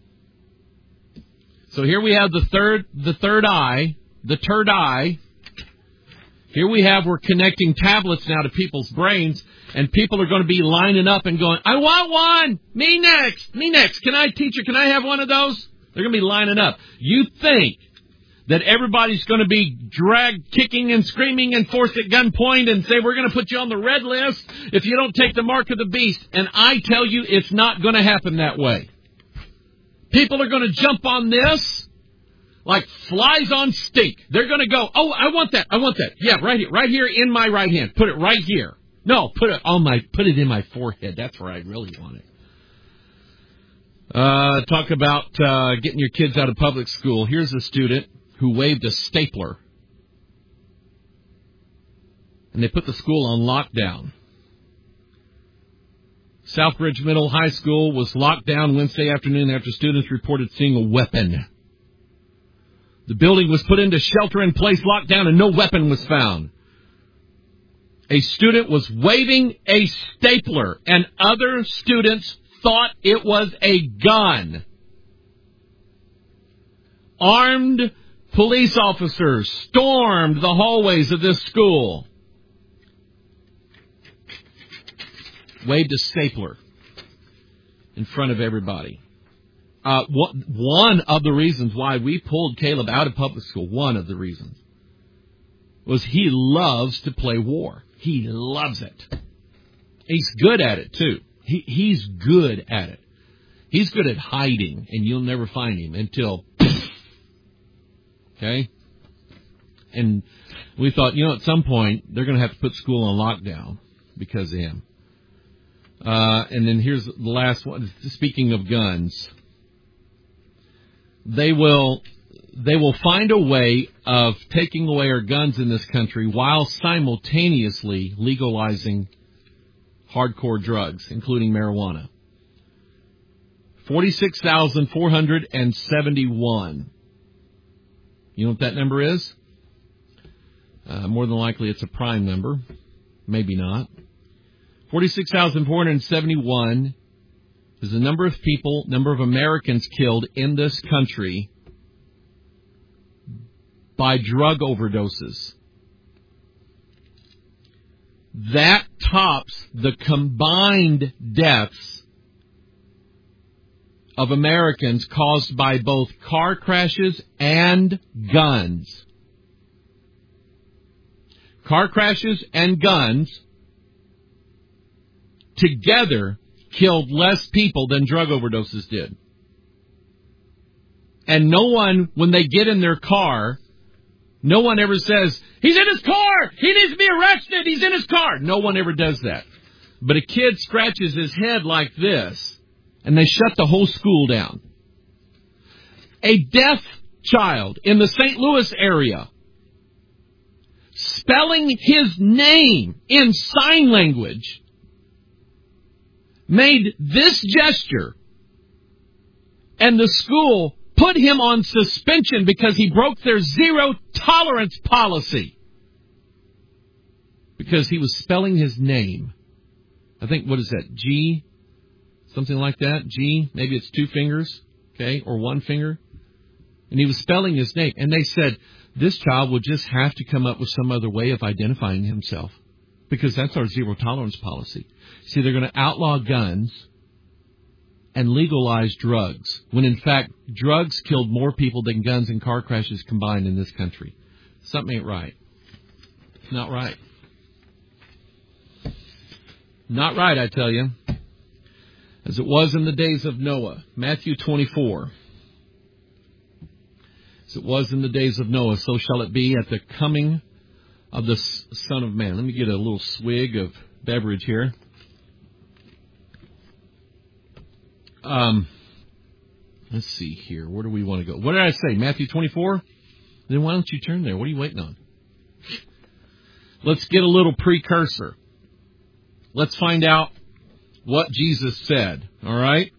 So here we have the third, the third eye, the third eye. Here we have, we're connecting tablets now to people's brains, and people are going to be lining up and going, I want one! Me next! Me next! Can I, teacher, can I have one of those? They're going to be lining up. You think that everybody's going to be dragged, kicking and screaming and forced at gunpoint and say, we're going to put you on the red list if you don't take the mark of the beast. And I tell you, it's not going to happen that way. People are going to jump on this like flies on stink. They're going to go, oh, I want that. I want that. Yeah, right here, right here in my right hand. Put it right here. No, put it on my, put it in my forehead. That's where I really want it. Uh, talk about, uh, getting your kids out of public school. Here's a student who waved a stapler. And they put the school on lockdown. Southbridge Middle High School was locked down Wednesday afternoon after students reported seeing a weapon. The building was put into shelter-in-place lockdown and no weapon was found. A student was waving a stapler and other students thought it was a gun. Armed police officers stormed the hallways of this school. Waved a stapler in front of everybody. Uh, one of the reasons why we pulled Caleb out of public school, one of the reasons, was he loves to play war. He loves it. He's good at it, too. He, he's good at it. He's good at hiding, and you'll never find him until, okay? And We thought, you know, at some point, they're going to have to put school on lockdown because of him. Uh, and then here's the last one. Speaking of guns, they will they will find a way of taking away our guns in this country while simultaneously legalizing hardcore drugs, including marijuana. forty-six thousand four hundred seventy-one. You know what that number is? Uh, more than likely it's a prime number. Maybe not. forty-six thousand four hundred seventy-one is the number of people, number of Americans killed in this country by drug overdoses. That tops the combined deaths of Americans caused by both car crashes and guns. Car crashes and guns together killed less people than drug overdoses did. And no one, when they get in their car, no one ever says, he's in his car! He needs to be arrested! He's in his car! No one ever does that. But a kid scratches his head like this, and they shut the whole school down. A deaf child in the Saint Louis area, spelling his name in sign language, made this gesture, and the school put him on suspension because he broke their zero tolerance policy. Because he was spelling his name. I think, what is that, G? Something like that? G? Maybe it's two fingers, okay, or one finger. And he was spelling his name. And they said, this child will just have to come up with some other way of identifying himself. Because that's our zero tolerance policy. See, they're going to outlaw guns and legalize drugs, when in fact, drugs killed more people than guns and car crashes combined in this country. Something ain't right. Not right. Not right, I tell you. As it was in the days of Noah, Matthew twenty-four. As it was in the days of Noah, so shall it be at the coming of the Son of Man. Let me get a little swig of beverage here. Um, let's see here. Where do we want to go? What did I say? Matthew twenty-four? Then why don't you turn there? What are you waiting on? Let's get a little precursor. Let's find out what Jesus said. All right?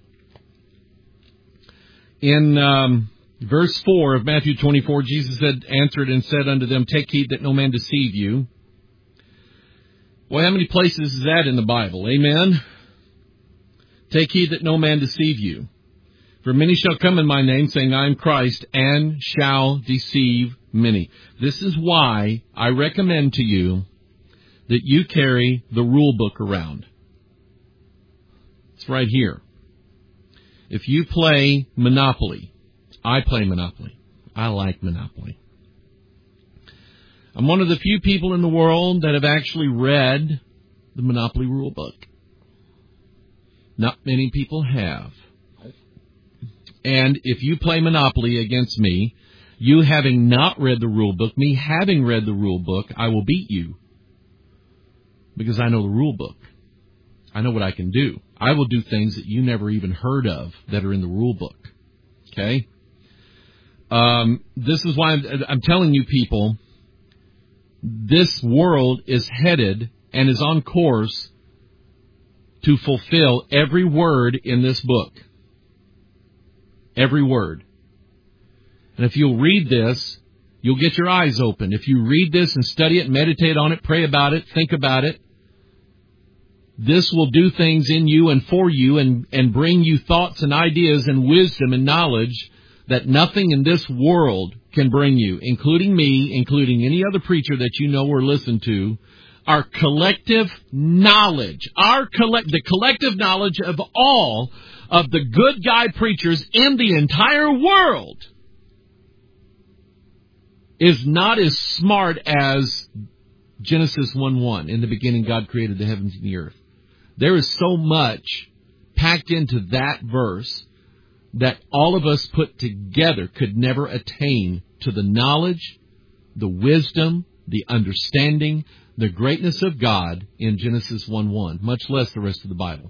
In um, verse four of Matthew twenty-four, Jesus said, answered and said unto them, take heed that no man deceive you. Well, how many places is that in the Bible? Amen? Take heed that no man deceive you. For many shall come in my name, saying, I am Christ, and shall deceive many. This is why I recommend to you that you carry the rule book around. It's right here. If you play Monopoly, I play Monopoly. I like Monopoly. I'm one of the few people in the world that have actually read the Monopoly rule book. Not many people have. And if you play Monopoly against me, you having not read the rule book, me having read the rule book, I will beat you. Because I know the rule book. I know what I can do. I will do things that you never even heard of that are in the rule book. Okay? Um, this is why I'm, I'm telling you people, this world is headed and is on course to fulfill every word in this book. Every word. And if you'll read this, you'll get your eyes open. If you read this and study it, meditate on it, pray about it, think about it, this will do things in you and for you and, and bring you thoughts and ideas and wisdom and knowledge that nothing in this world can bring you, including me, including any other preacher that you know or listen to. Our collective knowledge, our collect, the collective knowledge of all of the good guy preachers in the entire world is not as smart as Genesis one one. In the beginning, God created the heavens and the earth. There is so much packed into that verse that all of us put together could never attain to the knowledge, the wisdom, the understanding, the greatness of God in Genesis one one, much less the rest of the Bible.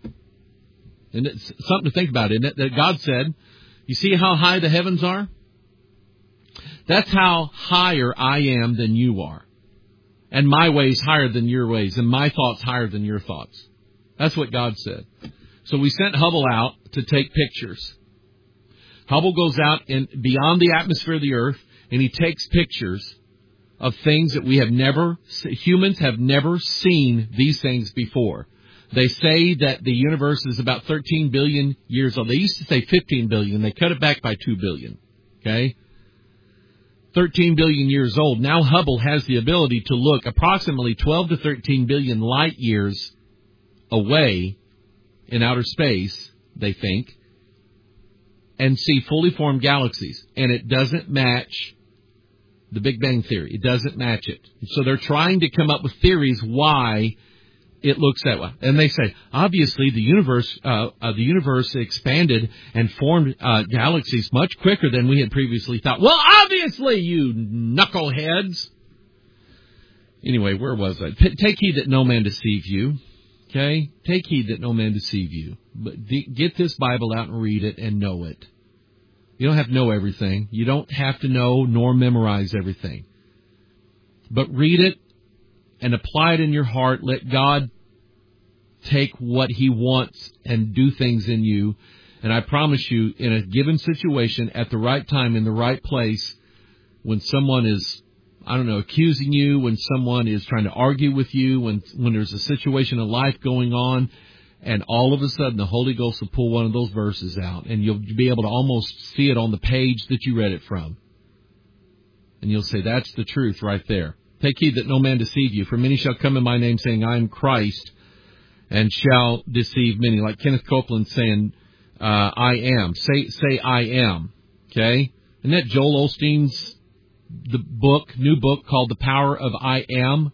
And it's something to think about, isn't it? That God said, you see how high the heavens are? That's how higher I am than you are. And my ways higher than your ways, and my thoughts higher than your thoughts. That's what God said. So we sent Hubble out to take pictures. Hubble goes out in beyond the atmosphere of the earth, and he takes pictures of things that we have never, humans have never seen these things before. They say that the universe is about thirteen billion years old. They used to say fifteen billion. They cut it back by two billion. Okay? thirteen billion years old. Now Hubble has the ability to look approximately twelve to thirteen billion light years away in outer space, they think, and see fully formed galaxies. And it doesn't match the Big Bang Theory. It doesn't match it. So they're trying to come up with theories why it looks that way. And they say, obviously, the universe uh, uh, the universe expanded and formed uh, galaxies much quicker than we had previously thought. Well, obviously, you knuckleheads. Anyway, where was I? T- take heed that no man deceive you. Okay? Take heed that no man deceive you. But de- get this Bible out and read it and know it. You don't have to know everything. You don't have to know nor memorize everything. But read it and apply it in your heart. Let God take what He wants and do things in you. And I promise you, in a given situation, at the right time, in the right place, when someone is, I don't know, accusing you, when someone is trying to argue with you, when when there's a situation of life going on, and all of a sudden the Holy Ghost will pull one of those verses out, and you'll be able to almost see it on the page that you read it from. And you'll say, that's the truth right there. Take heed that no man deceive you, for many shall come in my name saying, I am Christ, and shall deceive many. Like Kenneth Copeland saying, uh, I am. Say, say I am. Okay? Isn't that Joel Osteen's the book, new book called The Power of I Am?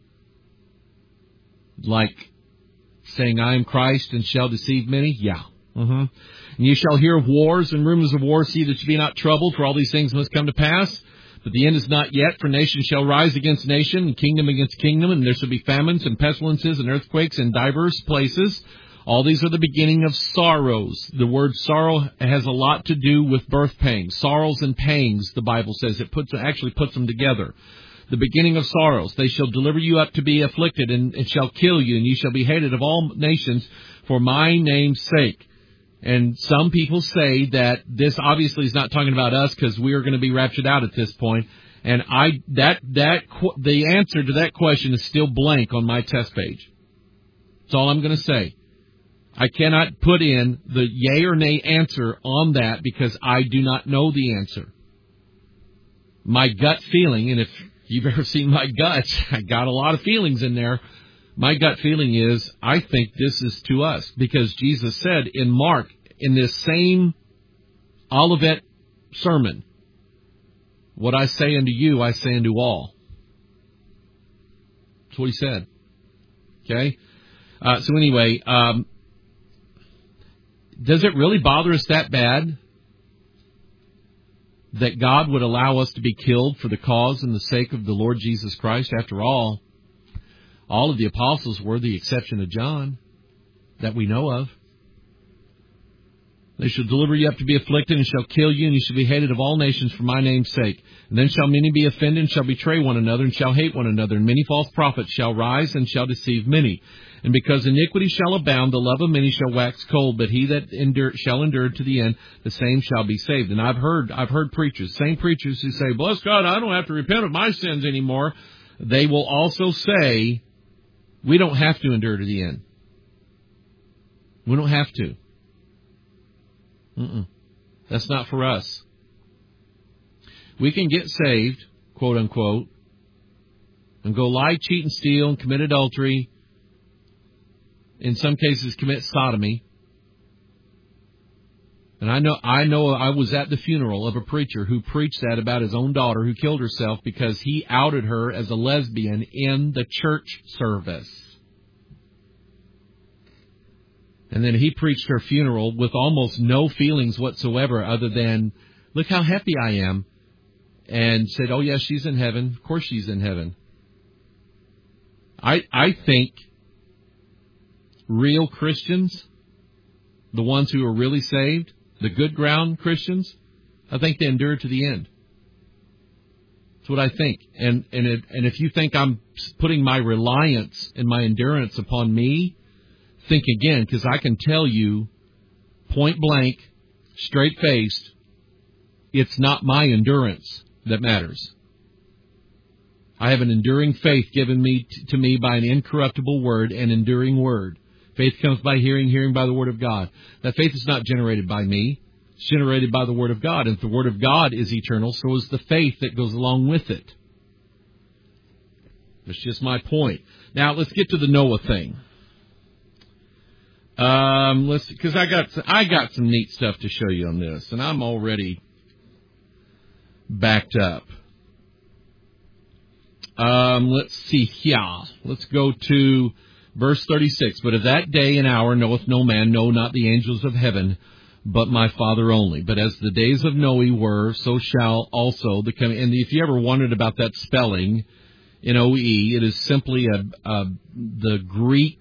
Like saying, I am Christ and shall deceive many? Yeah. Mm-hmm. And you shall hear of wars and rumors of wars. See that you be not troubled, for all these things must come to pass. But the end is not yet, for nation shall rise against nation, and kingdom against kingdom, and there shall be famines and pestilences and earthquakes in divers places. All these are the beginning of sorrows. The word sorrow has a lot to do with birth pains. Sorrows and pangs, the Bible says. It puts actually puts them together. The beginning of sorrows. They shall deliver you up to be afflicted, and, and shall kill you, and you shall be hated of all nations for my name's sake. And some people say that this obviously is not talking about us, because we are going to be raptured out at this point. And I that that the answer to that question is still blank on my test page. That's all I'm going to say. I cannot put in the yay or nay answer on that because I do not know the answer. My gut feeling, and if you've ever seen my guts, I got a lot of feelings in there. My gut feeling is I think this is to us, because Jesus said in Mark, in this same Olivet sermon, what I say unto you, I say unto all. That's what he said. Okay? Uh, so anyway, um, does it really bother us that bad that God would allow us to be killed for the cause and the sake of the Lord Jesus Christ? After all, all of the apostles were, the exception of John, that we know of. They shall deliver you up to be afflicted, and shall kill you, and you shall be hated of all nations for my name's sake. And then shall many be offended, and shall betray one another, and shall hate one another. And many false prophets shall rise, and shall deceive many. And because iniquity shall abound, the love of many shall wax cold. But he that endure, shall endure to the end, the same shall be saved. And I've heard, I've heard preachers, same preachers who say, bless God, I don't have to repent of my sins anymore. They will also say, we don't have to endure to the end. We don't have to. Mm-mm. That's not for us. We can get saved, quote unquote, and go lie, cheat, and steal, and commit adultery. In some cases, commit sodomy. And I know, I know, I was at the funeral of a preacher who preached that about his own daughter who killed herself because he outed her as a lesbian in the church service. And then he preached her funeral with almost no feelings whatsoever other than, look how happy I am. And said, oh, yeah, she's in heaven. Of course she's in heaven. I, I think real Christians, the ones who are really saved, the good ground Christians, I think they endure to the end. That's what I think. And and it, and if you think I'm putting my reliance and my endurance upon me, think again, because I can tell you, point blank, straight faced, it's not my endurance that matters. I have an enduring faith given me t- to me by an incorruptible word, an enduring word. Faith comes by hearing, hearing by the word of God. That faith is not generated by me. It's generated by the word of God. And if the word of God is eternal, so is the faith that goes along with it. That's just my point. Now, let's get to the Noah thing. Um, let's, because I got, I got some neat stuff to show you on this, and I'm already backed up. Um, let's see here. Let's go to verse thirty-six. But of that day and hour knoweth no man, no, not the angels of heaven, but my Father only. But as the days of Noe were, so shall also the coming. And if you ever wondered about that spelling, in O E, it is simply a, a the Greek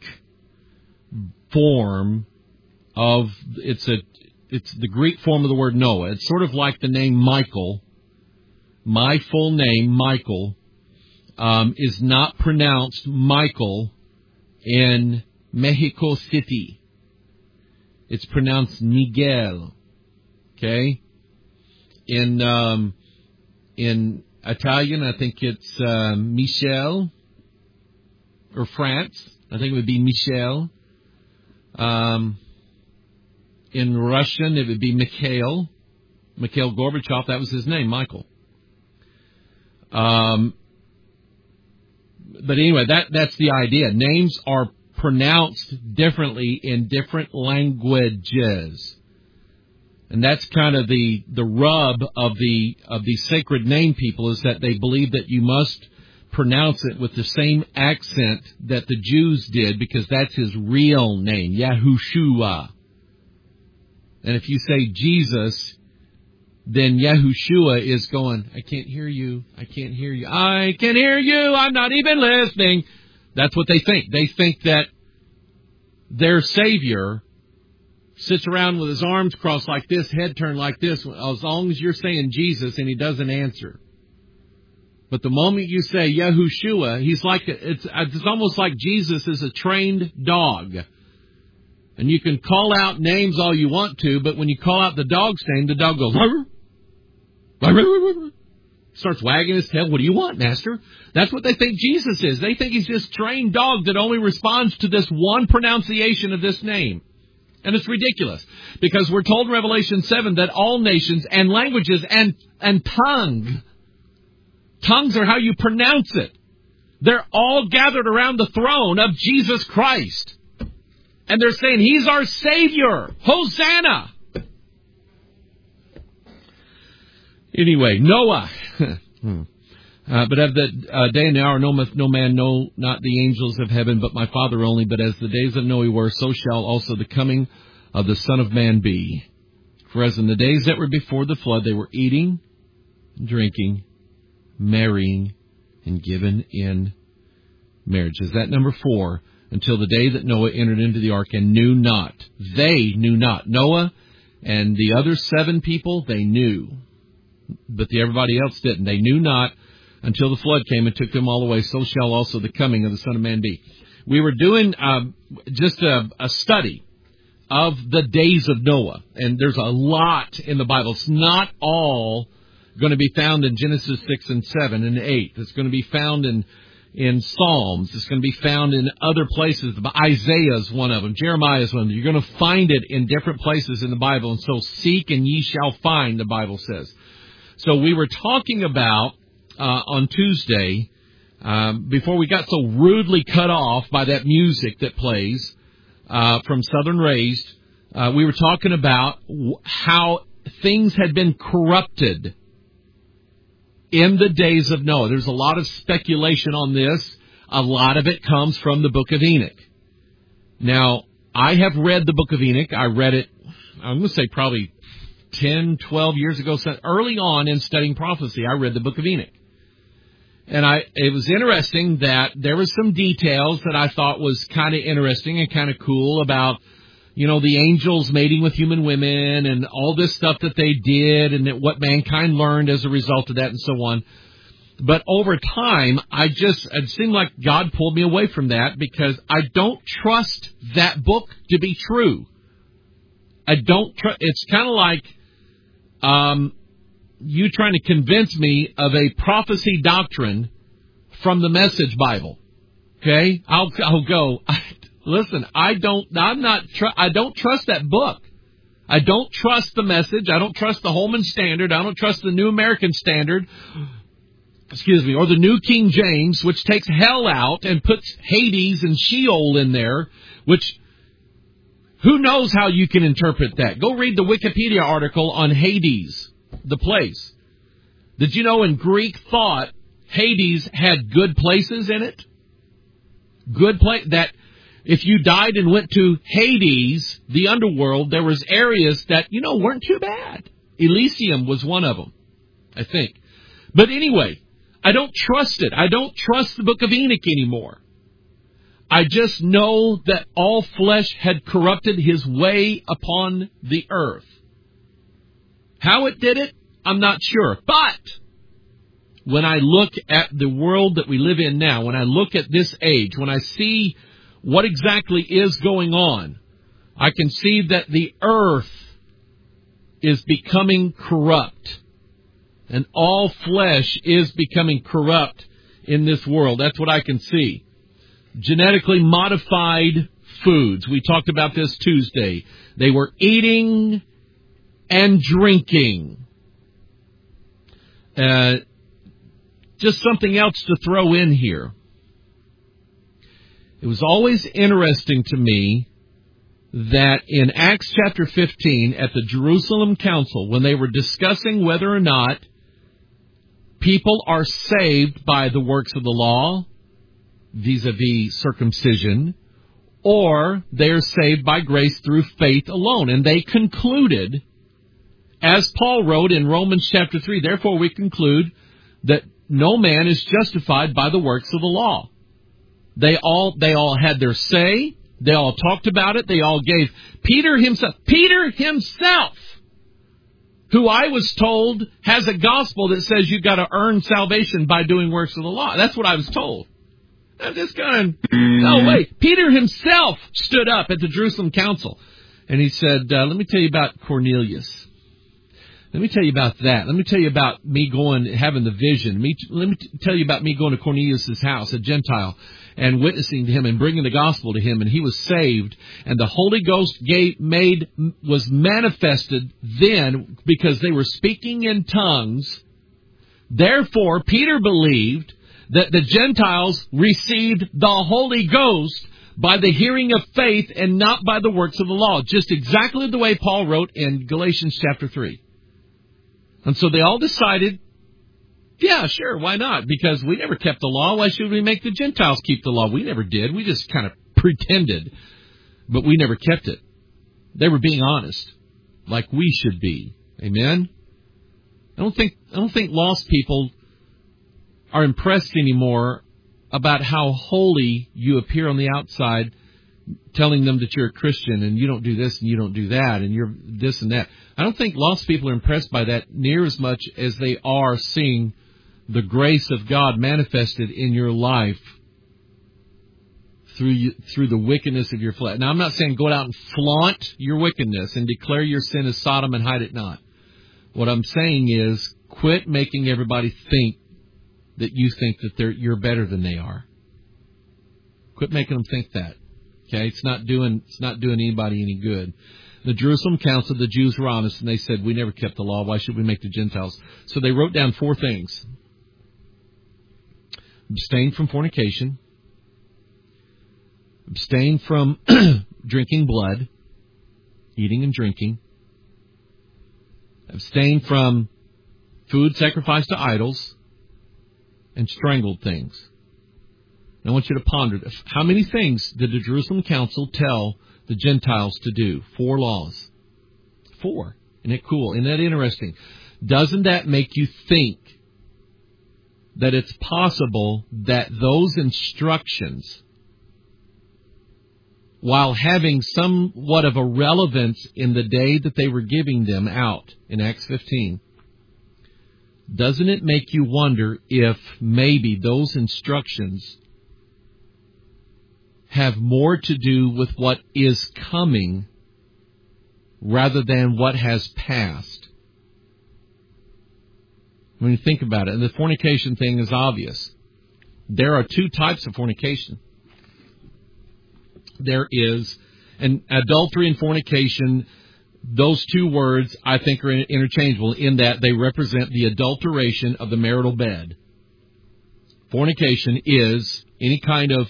form of, it's a, it's the Greek form of the word Noah. It's sort of like the name Michael. My full name, Michael, um, is not pronounced Michael in Mexico City. It's pronounced Miguel. Okay? In, um, in Italian, I think it's, uh, Michel. Or France, I think it would be Michel. Um, in Russian, it would be Mikhail. Mikhail Gorbachev, that was his name, Michael. Um, but anyway, that, that's the idea. Names are pronounced differently in different languages. And that's kind of the, the rub of the, of the sacred name people, is that they believe that you must pronounce it with the same accent that the Jews did, because that's his real name, Yahushua. And if you say Jesus, then Yahushua is going, I can't hear you, I can't hear you, I can hear you, I'm not even listening. That's what they think. They think that their Savior sits around with his arms crossed like this, head turned like this, as long as you're saying Jesus and he doesn't answer. But the moment you say Yahushua, he's like, it's, it's almost like Jesus is a trained dog. And you can call out names all you want to, but when you call out the dog's name, the dog goes, starts wagging his tail. What do you want, master? That's what they think Jesus is. They think he's this trained dog that only responds to this one pronunciation of this name. And it's ridiculous, because we're told in Revelation seven that all nations and languages and, and tongues, tongues are how you pronounce it, they're all gathered around the throne of Jesus Christ. And they're saying, he's our Savior. Hosanna. Anyway, Noah. hmm. uh, but of the uh, day and the hour knoweth no man, no, not the angels of heaven, but my Father only. But as the days of Noe were, so shall also the coming of the Son of Man be. For as in the days that were before the flood, they were eating, drinking, marrying, and given in marriage. Is that number four? Until the day that Noah entered into the ark and knew not. They knew not. Noah and the other seven people, they knew. But the, everybody else didn't. They knew not until the flood came and took them all away. So shall also the coming of the Son of Man be. We were doing um, just a, a study of the days of Noah. And there's a lot in the Bible. It's not all going to be found in Genesis six and seven and eight. It's going to be found in in Psalms. It's going to be found in other places. Isaiah is one of them. Jeremiah is one of them. You're going to find it in different places in the Bible. And so seek and ye shall find, the Bible says. So we were talking about uh, on Tuesday, um, before we got so rudely cut off by that music that plays uh, from Southern Raised, uh, we were talking about how things had been corrupted in the days of Noah. There's a lot of speculation on this. A lot of it comes from the book of Enoch. Now, I have read the book of Enoch. I read it, I'm going to say probably ten, twelve years ago. So early on in studying prophecy, I read the book of Enoch. And I, it was interesting that there was some details that I thought was kind of interesting and kind of cool about, you know, the angels mating with human women and all this stuff that they did and that what mankind learned as a result of that and so on. But over time, I just, it seemed like God pulled me away from that because I don't trust that book to be true. I don't trust, it's kind of like, um, you trying to convince me of a prophecy doctrine from the Message Bible. Okay? I'll, I'll go, listen, I don't, I'm not, tr- I don't trust that book. I don't trust the Message. I don't trust the Holman Standard. I don't trust the New American Standard. Excuse me, or the New King James, which takes hell out and puts Hades and Sheol in there, which, who knows how you can interpret that? Go read the Wikipedia article on Hades, the place. Did you know in Greek thought, Hades had good places in it? Good place, that if you died and went to Hades, the underworld, there was areas that, you know, weren't too bad. Elysium was one of them, I think. But anyway, I don't trust it. I don't trust the book of Enoch anymore. I just know that all flesh had corrupted his way upon the earth. How it did it, I'm not sure. But when I look at the world that we live in now, when I look at this age, when I see what exactly is going on, I can see that the earth is becoming corrupt. And all flesh is becoming corrupt in this world. That's what I can see. Genetically modified foods. We talked about this Tuesday. They were eating and drinking. Uh, just something else to throw in here. It was always interesting to me that in Acts chapter fifteen at the Jerusalem Council, when they were discussing whether or not people are saved by the works of the law, vis-a-vis circumcision, or they are saved by grace through faith alone. And they concluded, as Paul wrote in Romans chapter three, therefore we conclude that no man is justified by the works of the law. They all, they all had their say. They all talked about it. They all gave. Peter himself, Peter himself, who I was told has a gospel that says you've got to earn salvation by doing works of the law. That's what I was told. I'm just going, no way. Peter himself stood up at the Jerusalem Council, and he said, uh, let me tell you about Cornelius. Let me tell you about that. Let me tell you about me going, having the vision. Me, let me t- tell you about me going to Cornelius' house, a Gentile, and witnessing to him and bringing the gospel to him, and he was saved. And the Holy Ghost gave, made was manifested then because they were speaking in tongues. Therefore, Peter believed that the Gentiles received the Holy Ghost by the hearing of faith and not by the works of the law, just exactly the way Paul wrote in Galatians chapter three. And so they all decided, yeah, sure, why not? Because we never kept the law. Why should we make the Gentiles keep the law? We never did. We just kind of pretended, but we never kept it. They were being honest, like we should be. Amen? I don't think, I don't think lost people are impressed anymore about how holy you appear on the outside, telling them that you're a Christian and you don't do this and you don't do that and you're this and that. I don't think lost people are impressed by that near as much as they are seeing the grace of God manifested in your life through you, through the wickedness of your flesh. Now, I'm not saying go out and flaunt your wickedness and declare your sin as Sodom and hide it not. What I'm saying is quit making everybody think that you think that they're, you're better than they are. Quit making them think that. Okay, it's not doing it's not doing anybody any good. The Jerusalem Council, the Jews were honest, and they said, we never kept the law. Why should we make the Gentiles? So they wrote down four things. Abstain from fornication. Abstain from drinking blood, eating and drinking. Abstain from food sacrificed to idols and strangled things. I want you to ponder this. How many things did the Jerusalem Council tell the Gentiles to do? Four laws. Four. Isn't it cool? Isn't that interesting? Doesn't that make you think that it's possible that those instructions, while having somewhat of a relevance in the day that they were giving them out in Acts fifteen, doesn't it make you wonder if maybe those instructions have more to do with what is coming rather than what has passed? When you think about it, and the fornication thing is obvious. There are two types of fornication. There is an adultery and fornication. Those two words, I think, are interchangeable in that they represent the adulteration of the marital bed. Fornication is any kind of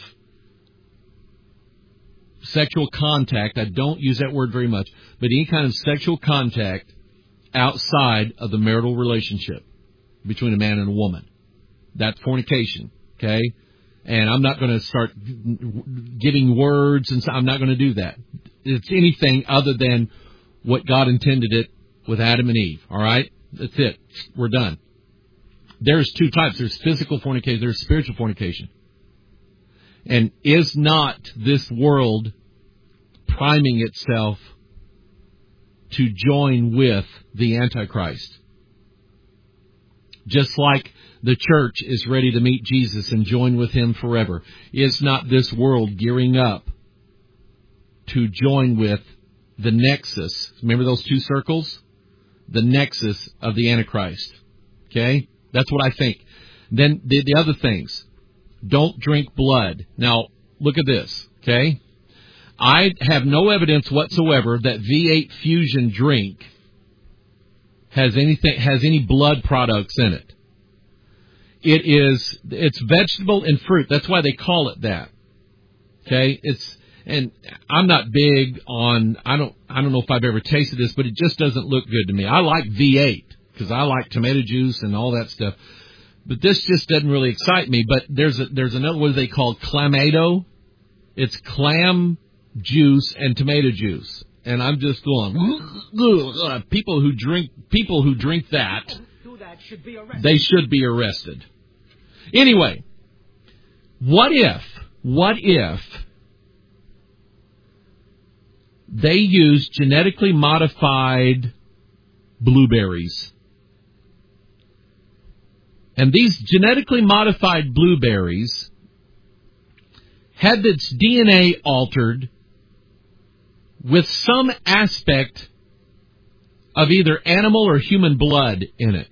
sexual contact. I don't use that word very much, but any kind of sexual contact outside of the marital relationship between a man and a woman. That's fornication, okay? And I'm not going to start giving words, and so I'm not going to do that. It's anything other than what God intended it with Adam and Eve, all right? That's it. We're done. There's two types. There's physical fornication. There's spiritual fornication. And is not this world priming itself to join with the Antichrist? Just like the church is ready to meet Jesus and join with him forever, is not this world gearing up to join with the nexus? Remember those two circles? The nexus of the Antichrist. Okay? That's what I think. Then the, the other things. Don't drink blood. Now, look at this. Okay? I have no evidence whatsoever that V eight Fusion drink has anything has any blood products in it. It is it's vegetable and fruit. That's why they call it that. Okay? It's and I'm not big on I don't I don't know if I've ever tasted this, but it just doesn't look good to me. I like V eight because I like tomato juice and all that stuff. But this just doesn't really excite me. But there's a, there's another what they call Clamato. It's clam juice and tomato juice, and I'm just going. People who drink people who drink that, should they should be arrested. Anyway, what if what if they use genetically modified blueberries? And these genetically modified blueberries had its D N A altered with some aspect of either animal or human blood in it.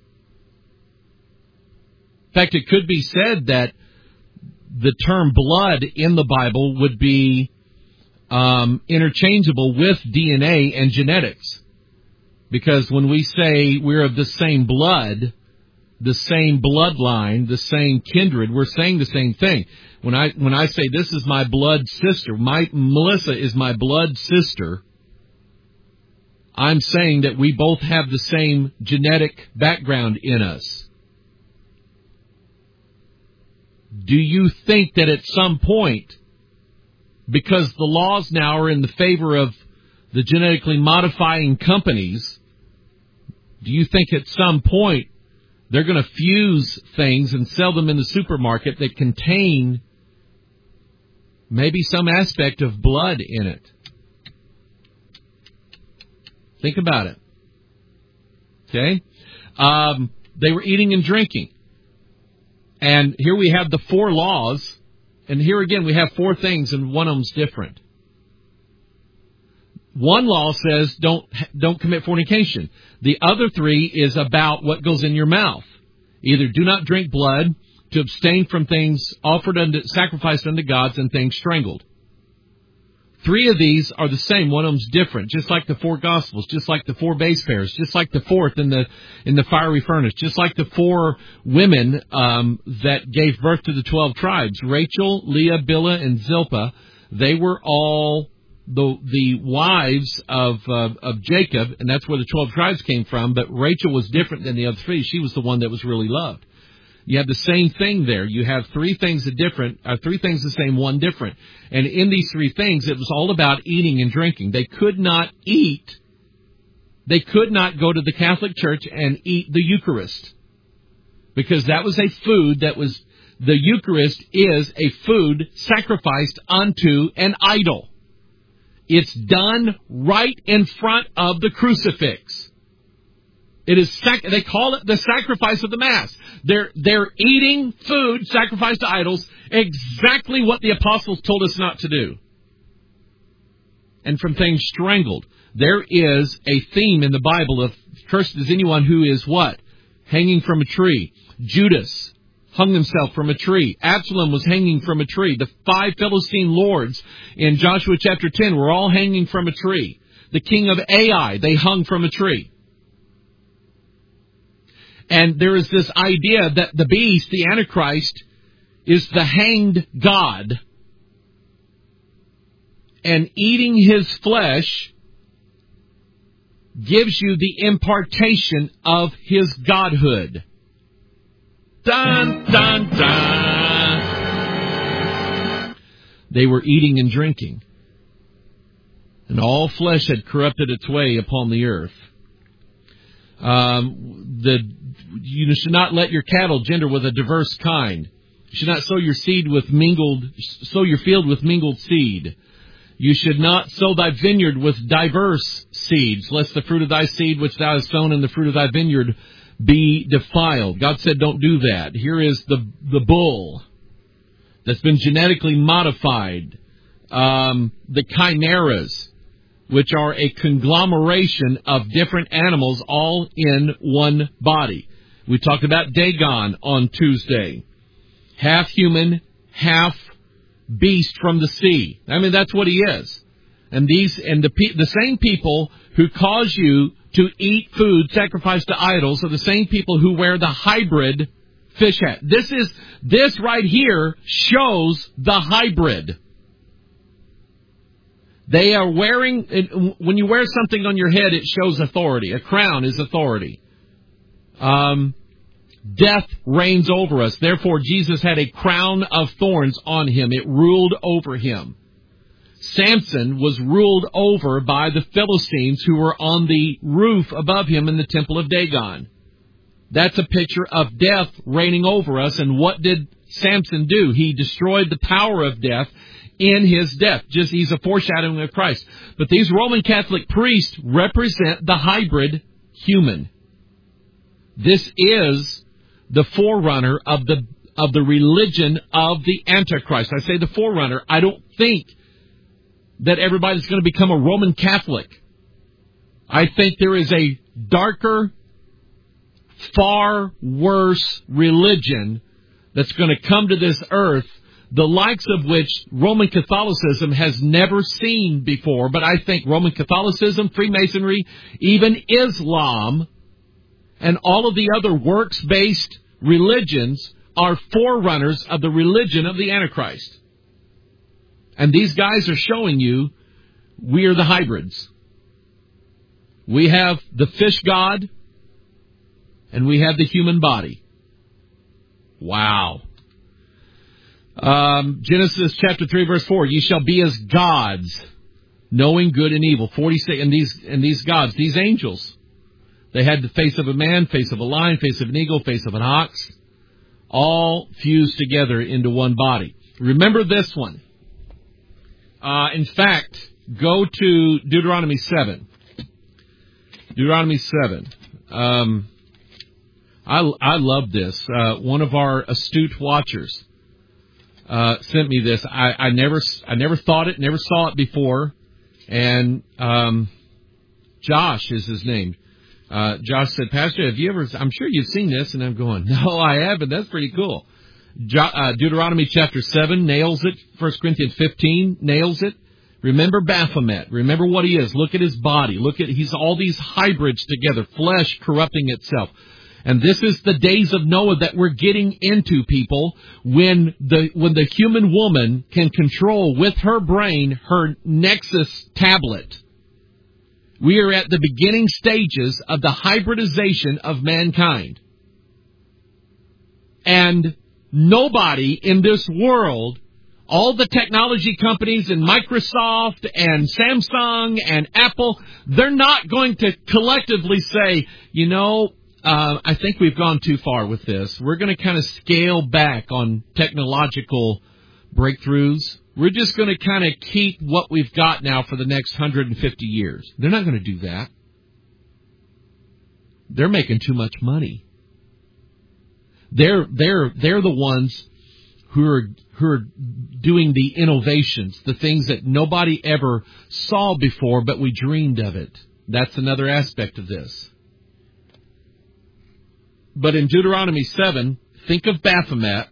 In fact, it could be said that the term blood in the Bible would be um, interchangeable with D N A and genetics. Because when we say we're of the same blood, the same bloodline, the same kindred, we're saying the same thing. When I when I say this is my blood sister, my Melissa is my blood sister, I'm saying that we both have the same genetic background in us. Do you think that at some point, because the laws now are in the favor of the genetically modifying companies, do you think at some point they're going to fuse things and sell them in the supermarket that contain maybe some aspect of blood in it? Think about it. Okay? Um, they were eating and drinking. And here we have the four laws. And here again we have four things, and one of them's different. One law says don't don't commit fornication. The other three is about what goes in your mouth. Either do not drink blood, to abstain from things offered unto, sacrificed unto gods, and things strangled. Three of these are the same. One of them's different, just like the four Gospels, just like the four base pairs, just like the fourth in the in the fiery furnace, just like the four women um, that gave birth to the twelve tribes. Rachel, Leah, Bilhah, and Zilpah. They were all the the wives of uh, of Jacob, and that's where the twelve tribes came from. But Rachel was different than the other three. She was the one that was really loved. You have the same thing there. You have three things that different, uh, three things the same, one different. And in these three things, it was all about eating and drinking. They could not eat. They could not go to the Catholic Church and eat the Eucharist, because that was a food that was, the Eucharist is a food sacrificed unto an idol. It's done right in front of the crucifix. It is sac- they call it the sacrifice of the Mass. They're they're eating food sacrificed to idols, exactly what the apostles told us not to do. And from things strangled. There is a theme in the Bible of cursed is anyone who is what? Hanging from a tree. Judas hung himself from a tree. Absalom was hanging from a tree. The five Philistine lords in Joshua chapter ten were all hanging from a tree. The king of Ai, they hung from a tree. And there is this idea that the beast, the Antichrist, is the hanged God. And eating his flesh gives you the impartation of his godhood. Dun, dun, dun. They were eating and drinking, and all flesh had corrupted its way upon the earth. Um, the you should not let your cattle gender with a diverse kind. You should not sow your seed with mingled, sow your field with mingled seed. You should not sow thy vineyard with diverse seeds, lest the fruit of thy seed which thou hast sown and the fruit of thy vineyard be defiled. God said don't do that. Here is the the bull that's been genetically modified. Um, the chimeras, which are a conglomeration of different animals all in one body. We talked about Dagon on Tuesday. Half human, half beast from the sea. I mean, that's what he is. And these and the pe- the same people who cause you to eat food sacrificed to idols are the same people who wear the hybrid fish hat. This is this right here shows the hybrid. They are wearing, when you wear something on your head, it shows authority. A crown is authority. Um, death reigns over us. Therefore, Jesus had a crown of thorns on him. It ruled over him. Samson was ruled over by the Philistines who were on the roof above him in the temple of Dagon. That's a picture of death reigning over us. And what did Samson do? He destroyed the power of death in his death. Just he's a foreshadowing of Christ. But these Roman Catholic priests represent the hybrid human. This is the forerunner of the of the religion of the Antichrist. I say the forerunner. I don't think that everybody's going to become a Roman Catholic. I think there is a darker, far worse religion that's going to come to this earth, the likes of which Roman Catholicism has never seen before. But I think Roman Catholicism, Freemasonry, even Islam, and all of the other works-based religions are forerunners of the religion of the Antichrist. And these guys are showing you we are the hybrids. We have the fish god, and we have the human body. Wow. Um, Genesis chapter three, verse four, ye shall be as gods, knowing good and evil. forty-six, and these, and these gods, these angels, they had the face of a man, face of a lion, face of an eagle, face of an ox, all fused together into one body. Remember this one. Uh, in fact, go to Deuteronomy seven. Deuteronomy seven. Um, I, I love this. Uh, one of our astute watchers uh, sent me this. I, I never I never thought it, never saw it before. And um, Josh is his name. Uh, Josh said, Pastor, have you ever, I'm sure you've seen this. And I'm going, no, I haven't. That's pretty cool. Jo- uh, Deuteronomy chapter seven nails it. First Corinthians fifteen nails it. Remember Baphomet. Remember what he is. Look at his body. Look at, he's all these hybrids together, flesh corrupting itself. And this is the days of Noah that we're getting into, people, when the, when the human woman can control with her brain her Nexus tablet. We are at the beginning stages of the hybridization of mankind. And nobody in this world, all the technology companies and Microsoft and Samsung and Apple, they're not going to collectively say, you know, uh, I think we've gone too far with this. We're going to kind of scale back on technological breakthroughs. We're just going to kind of keep what we've got now for the next one hundred fifty years. They're not going to do that. They're making too much money. They're they're they're the ones who are who are doing the innovations, the things that nobody ever saw before, but we dreamed of it. That's another aspect of this. But in Deuteronomy seven, think of Baphomet.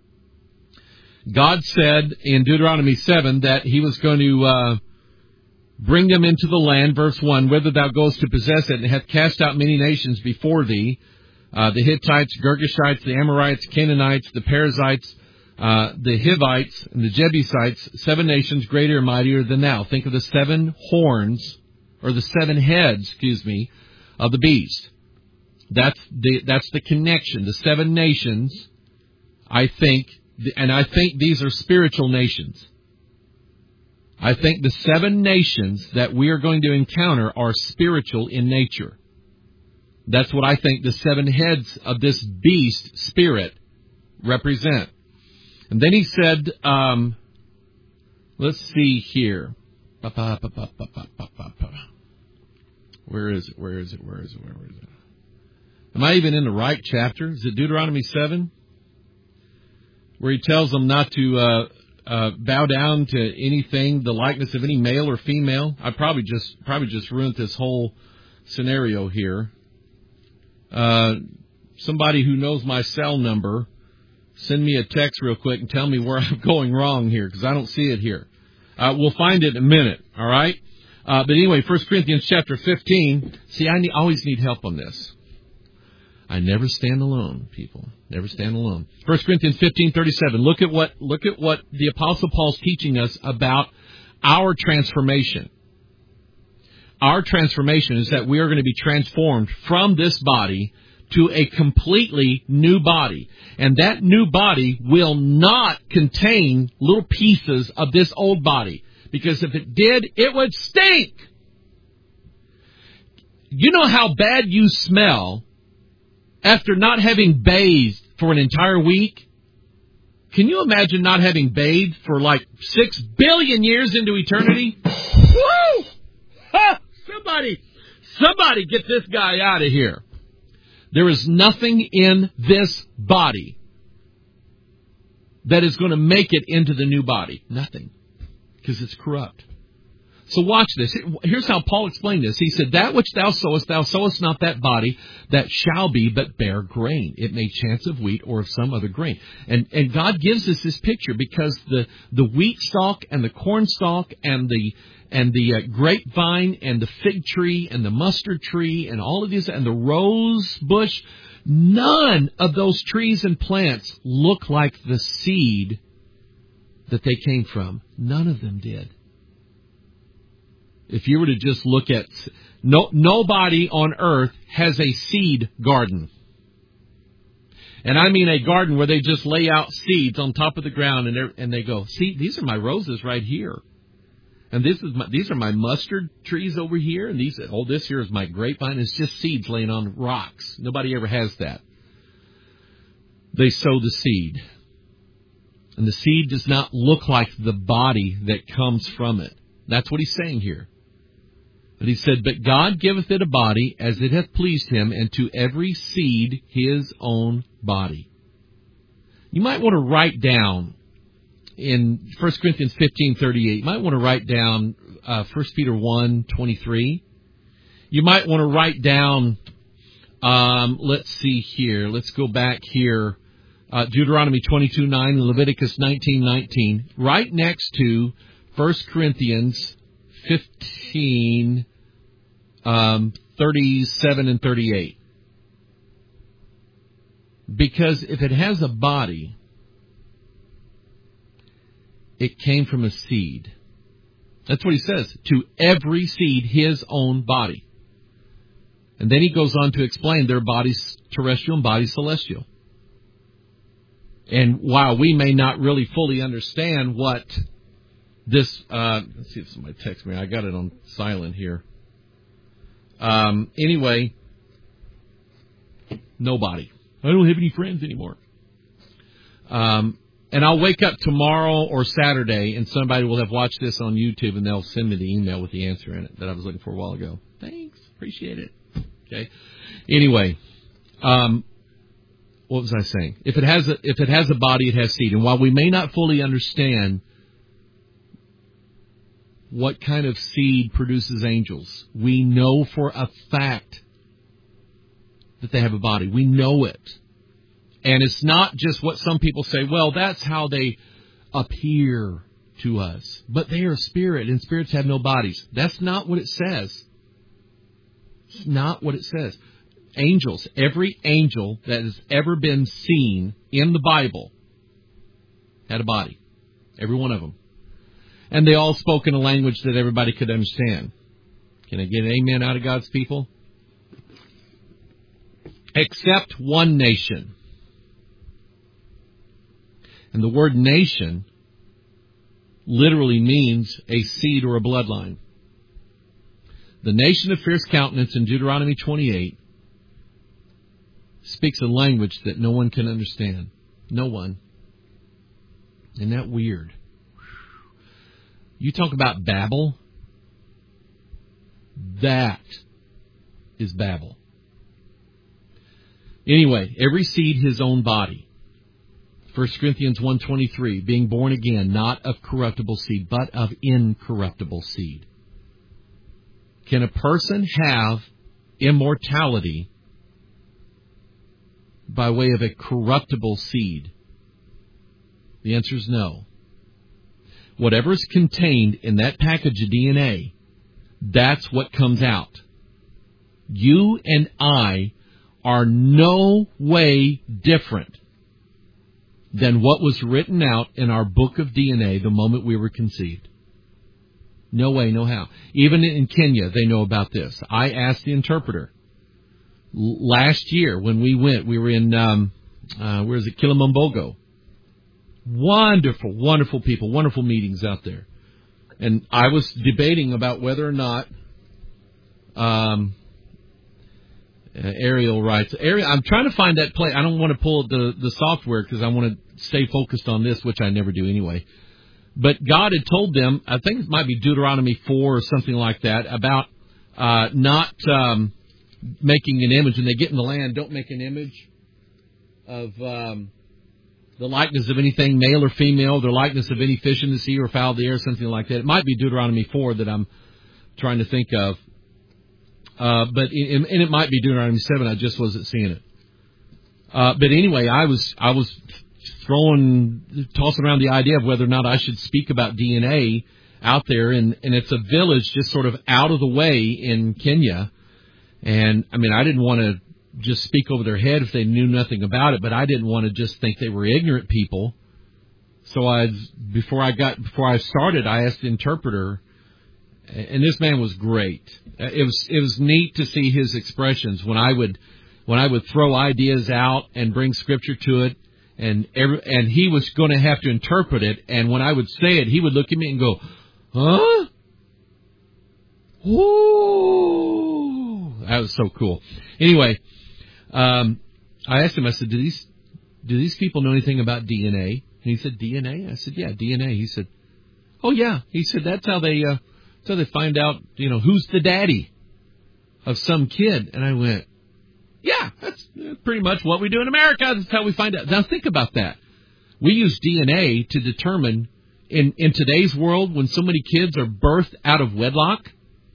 God said in Deuteronomy seven that he was going to uh, bring them into the land, verse one, whither thou goest to possess it, and hath cast out many nations before thee, uh, the Hittites, Girgashites, the Amorites, Canaanites, the Perizzites, uh, the Hivites, and the Jebusites, seven nations greater and mightier than thou. Think of the seven horns, or the seven heads, excuse me, of the beast. That's the, that's the connection. The seven nations, I think, and I think these are spiritual nations. I think the seven nations that we are going to encounter are spiritual in nature. That's what I think the seven heads of this beast spirit represent. And then he said, um, let's see here. Where is it? Where is it? Where is it? Where is it? Am I even in the right chapter? Is it Deuteronomy seven? Where he tells them not to uh, uh, bow down to anything, the likeness of any male or female. I probably just probably just ruined this whole scenario here. Uh, somebody who knows my cell number, send me a text real quick and tell me where I'm going wrong here, because I don't see it here. Uh, we'll find it in a minute, all right? Uh, but anyway, First Corinthians chapter fifteen. See, I need, always need help on this. I never stand alone, people. Never stand alone. First Corinthians fifteen thirty-seven. Look at what look at what the Apostle Paul's teaching us about our transformation. Our transformation is that we are going to be transformed from this body to a completely new body. And that new body will not contain little pieces of this old body. Because if it did, it would stink. You know how bad you smell after not having bathed for an entire week? Can you imagine not having bathed for like six billion years into eternity? Woo! Ha! Somebody, somebody get this guy out of here. There is nothing in this body that is going to make it into the new body. Nothing. Because it's corrupt. So watch this. Here's how Paul explained this. He said, that which thou sowest, thou sowest not that body that shall be, but bear grain. It may chance of wheat or of some other grain. And and God gives us this picture because the, the wheat stalk and the corn stalk and the and the uh, grapevine and the fig tree and the mustard tree and all of these and the rose bush, none of those trees and plants look like the seed that they came from. None of them did. If you were to just look at, no, nobody on earth has a seed garden. And I mean a garden where they just lay out seeds on top of the ground and, and they go, see, these are my roses right here. And this is my, these are my mustard trees over here. And these, oh, this here is my grapevine. It's just seeds laying on rocks. Nobody ever has that. They sow the seed. And the seed does not look like the body that comes from it. That's what he's saying here. But he said, but God giveth it a body as it hath pleased him, and to every seed his own body. You might want to write down in First Corinthians fifteen thirty-eight, you might want to write down uh, First Peter one twenty-three. You might want to write down, um, let's see here, let's go back here, uh, Deuteronomy twenty-two nine and Leviticus nineteen nineteen, right next to First Corinthians fifteen, um, thirty-seven and thirty-eight. Because if it has a body, it came from a seed. That's what he says. To every seed, his own body. And then he goes on to explain their bodies terrestrial and bodies celestial. And while we may not really fully understand what this, uh, let's see if somebody texts me. I got it on silent here. Um, anyway, Nobody. I don't have any friends anymore. Um, and I'll wake up tomorrow or Saturday, and somebody will have watched this on YouTube, and they'll send me the email with the answer in it that I was looking for a while ago. Thanks. Appreciate it. Okay. Anyway, um, what was I saying? If it has a, if it has a body, it has seed. And while we may not fully understand what kind of seed produces angels, we know for a fact that they have a body. We know it. And it's not just what some people say, well, that's how they appear to us. But they are spirit, and spirits have no bodies. That's not what it says. It's not what it says. Angels, every angel that has ever been seen in the Bible had a body. Every one of them. And they all spoke in a language that everybody could understand. Can I get an amen out of God's people? Except one nation. And the word nation literally means a seed or a bloodline. The nation of fierce countenance in Deuteronomy twenty-eight speaks a language that no one can understand. No one. Isn't that weird? You talk about Babel. That is Babel. Anyway, every seed his own body. First Corinthians one twenty-three, being born again, not of corruptible seed, but of incorruptible seed. Can a person have immortality by way of a corruptible seed? The answer is no. Whatever is contained in that package of D N A, that's what comes out. You and I are no way different than what was written out in our book of D N A the moment we were conceived. No way, no how. Even in Kenya, they know about this. I asked the interpreter. L- last year, when we went, we were in, um, uh, where is it, Kilimambogo. Wonderful, wonderful people, wonderful meetings out there. And I was debating about whether or not um, uh, Ariel writes. Ariel, I'm trying to find that play. I don't want to pull the, the software because I want to stay focused on this, which I never do anyway. But God had told them, I think it might be Deuteronomy four or something like that, about uh, not um, making an image. When they get in the land, don't make an image of um, the likeness of anything, male or female, the likeness of any fish in the sea or fowl of the air, something like that. It might be Deuteronomy four that I'm trying to think of. Uh, but in, and it might be Deuteronomy seven. I just wasn't seeing it. Uh, but anyway, I was I was throwing, tossing around the idea of whether or not I should speak about D N A out there, and, and it's a village just sort of out of the way in Kenya. And I mean, I didn't want to just speak over their head if they knew nothing about it, but I didn't want to just think they were ignorant people. So I, before I got, before I started, I asked the interpreter, and this man was great. It was, it was neat to see his expressions when I would, when I would throw ideas out and bring scripture to it, and every, and he was going to have to interpret it, and when I would say it, he would look at me and go, huh? Ooh. That was so cool. Anyway, um, I asked him, I said, do these, do these people know anything about D N A? And he said, D N A? I said, yeah, D N A. He said, oh yeah. He said, that's how they, uh, that's how they find out, you know, who's the daddy of some kid. And I went, yeah, that's pretty much what we do in America. That's how we find out. Now think about that. We use D N A to determine, in, in today's world, when so many kids are birthed out of wedlock.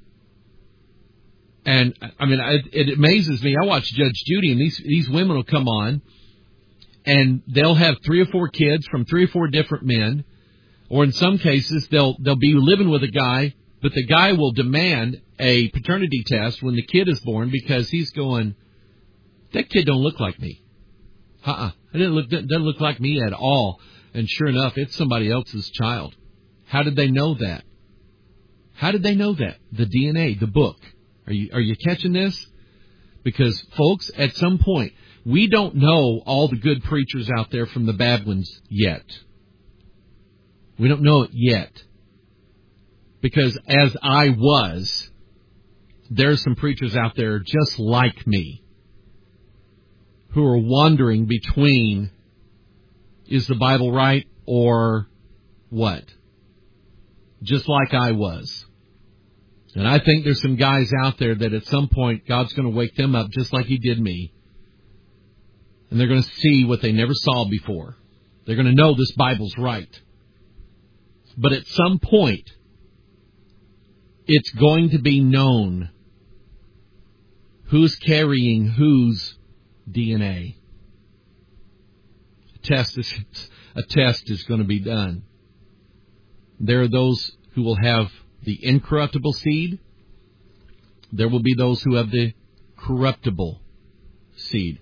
And, I mean, it, it amazes me. I watch Judge Judy, and these these women will come on, and they'll have three or four kids from three or four different men. Or in some cases, they'll they'll be living with a guy, but the guy will demand a paternity test when the kid is born because he's going, that kid don't look like me. Uh-uh. It doesn't look, doesn't look like me at all. And sure enough, it's somebody else's child. How did they know that? How did they know that? The D N A, the book. Are you, are you catching this? Because, folks, at some point, we don't know all the good preachers out there from the bad ones yet. We don't know it yet. Because as I was, there's some preachers out there just like me. who are wandering between, is the Bible right or what? Just like I was. And I think there's some guys out there that at some point God's going to wake them up just like He did me. And they're going to see what they never saw before. They're going to know this Bible's right. But at some point, it's going to be known who's carrying whose D N A. A test is, a test is going to be done. There are those who will have the incorruptible seed. There will be those who have the corruptible seed.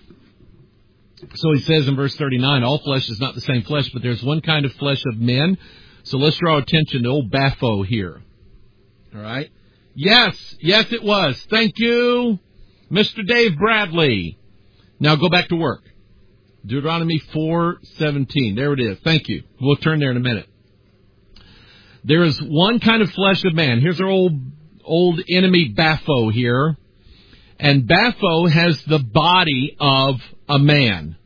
So he says in verse thirty-nine, all flesh is not the same flesh, but there's one kind of flesh of men. So let's draw attention to old Baffo here. All right? Yes, yes it was. Thank you, Mister Dave Bradley. Now go back to work. Deuteronomy four seventeen. There it is. Thank you. We'll turn there in a minute. There is one kind of flesh of man. Here's our old old enemy Baffo here. And Baffo has the body of a man.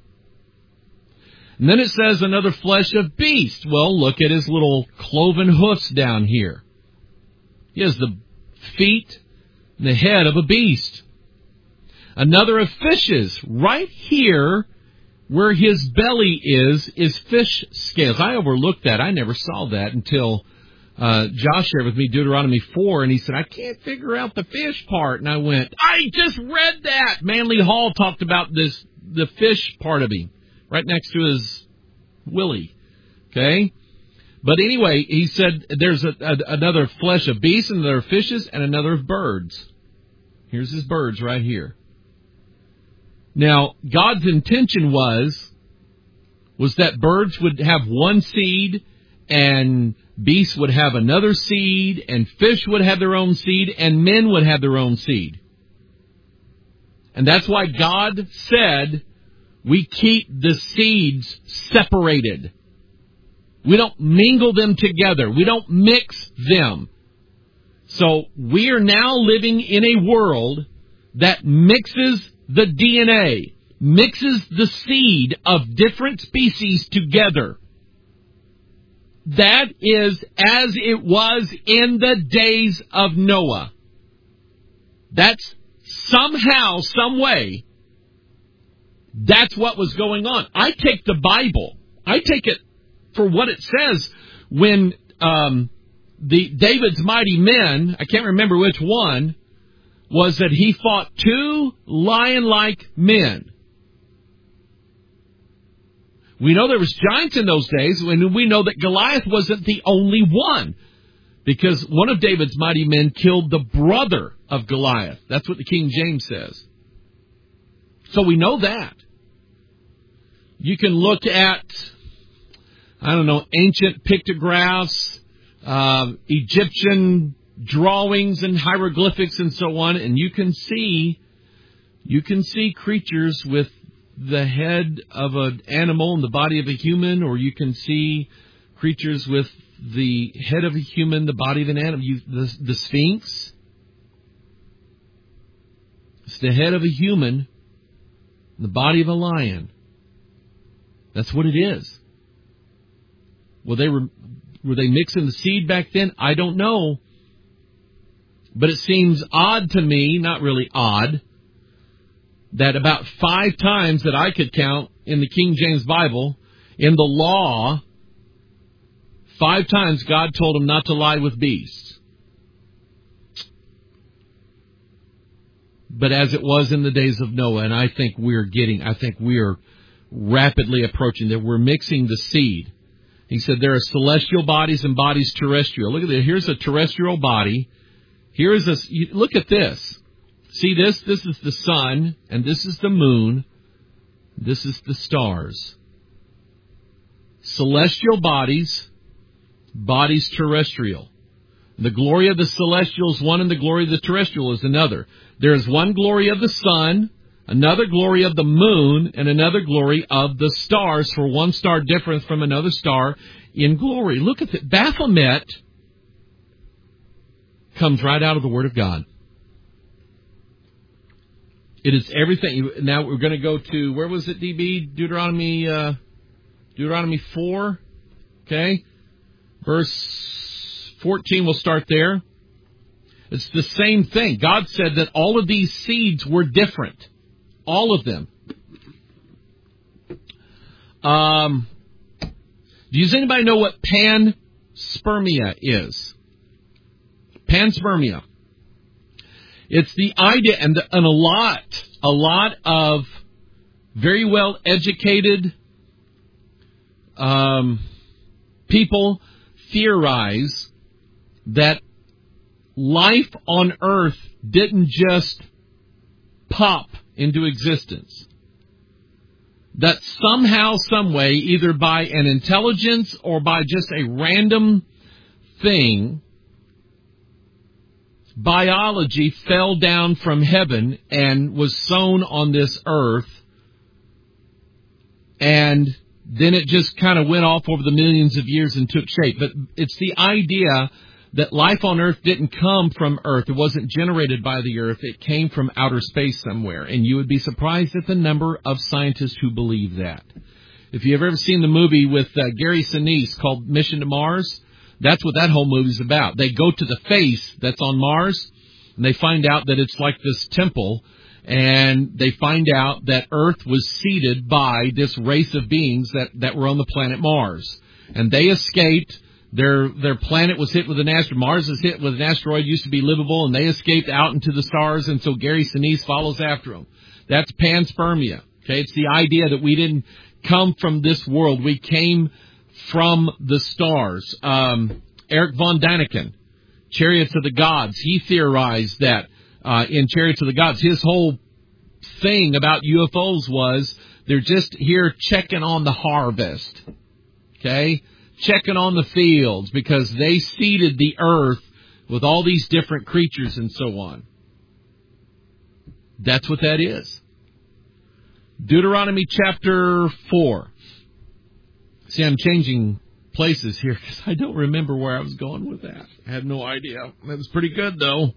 And then it says another flesh of beast. Well, look at his little cloven hoofs down here. He has the feet and the head of a beast. Another of fishes. Right here, where his belly is, is fish scales. I overlooked that. I never saw that until uh, Josh shared with me Deuteronomy four, and he said, I can't figure out the fish part. And I went, I just read that. Manly Hall talked about this, the fish part of him, right next to his willy. Okay? But anyway, he said there's a, a, another flesh of beasts, and another of fishes, and another of birds. Here's his birds right here. Now, God's intention was, was that birds would have one seed, and beasts would have another seed, and fish would have their own seed, and men would have their own seed. And that's why God said we keep the seeds separated. We don't mingle them together. We don't mix them. So we are now living in a world that mixes the D N A, mixes the seed of different species together. That is as it was in the days of Noah. That's somehow, some way, that's what was going on. I take the Bible, I take it for what it says when um, the David's mighty men, I can't remember which one, was that he fought two lion-like men. We know there was giants in those days, and we know that Goliath wasn't the only one, because one of David's mighty men killed the brother of Goliath. That's what the King James says. So we know that. You can look at, I don't know, ancient pictographs, uh, Egyptian drawings and hieroglyphics and so on, and you can see, you can see creatures with the head of an animal and the body of a human, or you can see creatures with the head of a human, the body of an animal. You, the, the Sphinx, it's the head of a human, the body of a lion. That's what it is. Well, they were were they mixing the seed back then? I don't know. But it seems odd to me, not really odd, that about five times that I could count in the King James Bible, in the law, five times God told him not to lie with beasts. But as it was in the days of Noah, and I think we're getting, I think we are rapidly approaching that. We're mixing the seed. He said there are celestial bodies and bodies terrestrial. Look at this. Here's a terrestrial body. Here is a, look at this. See this? This is the sun, and this is the moon. This is the stars. Celestial bodies, bodies terrestrial. The glory of the celestial is one, and the glory of the terrestrial is another. There is one glory of the sun, another glory of the moon, and another glory of the stars, for one star different from another star in glory. Look at that. Baphomet comes right out of the Word of God. It is everything. Now we're going to go to, where was it, D B? Deuteronomy, uh, Deuteronomy four. Okay. Verse fourteen, we'll start there. It's the same thing. God said that all of these seeds were different. All of them. Um, does anybody know what panspermia is? Panspermia. It's the idea, and, the, and a lot, a lot of very well educated um, people theorize that life on Earth didn't just pop into existence. That somehow, some way, either by an intelligence or by just a random thing, biology fell down from heaven and was sown on this earth, and then it just kind of went off over the millions of years and took shape. But it's the idea that life on earth didn't come from earth. It wasn't generated by the earth. It came from outer space somewhere. And you would be surprised at the number of scientists who believe that. If you've ever seen the movie with uh, Gary Sinise called Mission to Mars, that's what that whole movie's about. They go to the face that's on Mars, and they find out that it's like this temple, and they find out that Earth was seeded by this race of beings that, that were on the planet Mars. And they escaped. Their their planet was hit with an asteroid. Mars was hit with an asteroid, used to be livable, and they escaped out into the stars, and so Gary Sinise follows after them. That's panspermia. Okay, it's the idea that we didn't come from this world. We came from the stars. Um, Eric von Daniken, Chariots of the Gods, he theorized that uh, in Chariots of the Gods. His whole thing about U F Os was they're just here checking on the harvest. Okay? Checking on the fields because they seeded the earth with all these different creatures and so on. That's what that is. Deuteronomy chapter four. See, I'm changing places here because I don't remember where I was going with that. I had no idea. That was pretty good, though.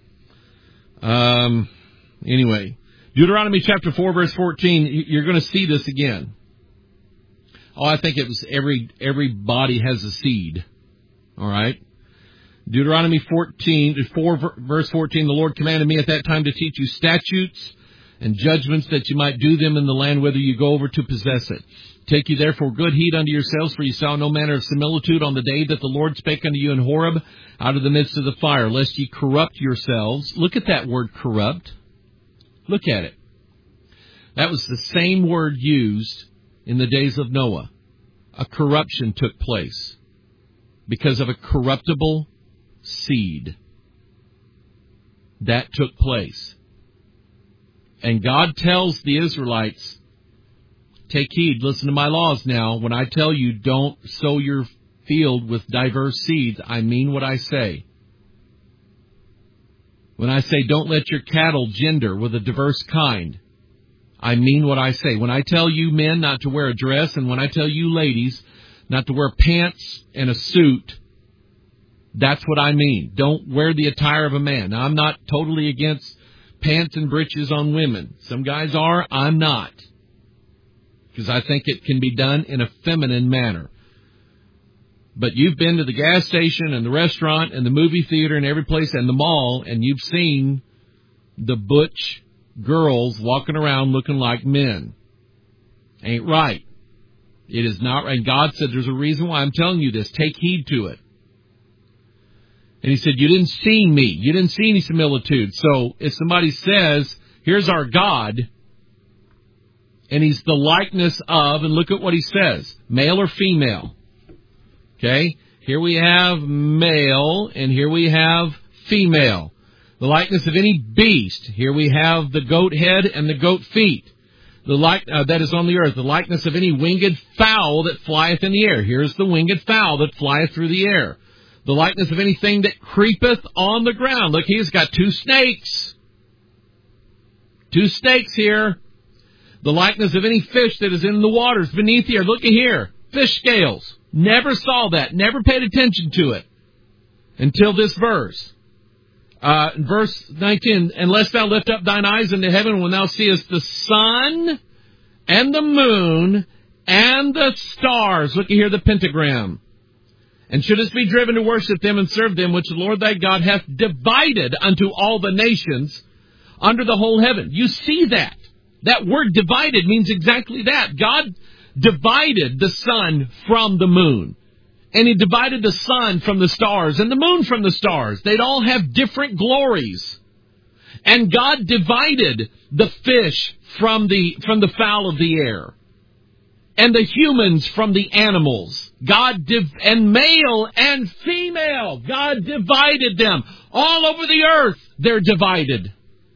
Um. Anyway, Deuteronomy chapter four, verse fourteen. You're going to see this again. Oh, I think it was every every body has a seed. All right. Deuteronomy fourteen, four, verse fourteen. The Lord commanded me at that time to teach you statutes and judgments that you might do them in the land whither you go over to possess it. Take you therefore good heed unto yourselves, for you saw no manner of similitude on the day that the Lord spake unto you in Horeb out of the midst of the fire, lest ye corrupt yourselves. Look at that word corrupt. Look at it. That was the same word used in the days of Noah. A corruption took place because of a corruptible seed. That took place. And God tells the Israelites, take heed, listen to my laws now. When I tell you don't sow your field with diverse seeds, I mean what I say. When I say don't let your cattle gender with a diverse kind, I mean what I say. When I tell you men not to wear a dress, and when I tell you ladies not to wear pants and a suit, that's what I mean. Don't wear the attire of a man. Now, I'm not totally against pants and breeches on women. Some guys are, I'm not. Because I think it can be done in a feminine manner. But you've been to the gas station and the restaurant and the movie theater and every place and the mall, and you've seen the butch girls walking around looking like men. Ain't right. It is not right. And God said there's a reason why I'm telling you this. Take heed to it. And he said, you didn't see me. You didn't see any similitude. So if somebody says, here's our God, and he's the likeness of, and look at what he says, male or female. Okay? Here we have male, and here we have female. The likeness of any beast. Here we have the goat head and the goat feet. The like uh, that is on the earth. The likeness of any winged fowl that flieth in the air. Here's the winged fowl that flieth through the air. The likeness of anything that creepeth on the ground. Look, he's got two snakes. Two snakes here. The likeness of any fish that is in the waters beneath the earth. Look at here. Fish scales. Never saw that. Never paid attention to it until this verse. Uh, verse nineteen, unless thou lift up thine eyes into heaven when thou seest the sun and the moon and the stars. Look here, the pentagram. And shouldest be driven to worship them and serve them, which the Lord thy God hath divided unto all the nations under the whole heaven. You see that. That word divided means exactly that. God divided the sun from the moon. And he divided the sun from the stars and the moon from the stars. They'd all have different glories. And God divided the fish from the, from the fowl of the air. And the humans from the animals. God div- and male and female. God divided them. All over the earth, they're divided.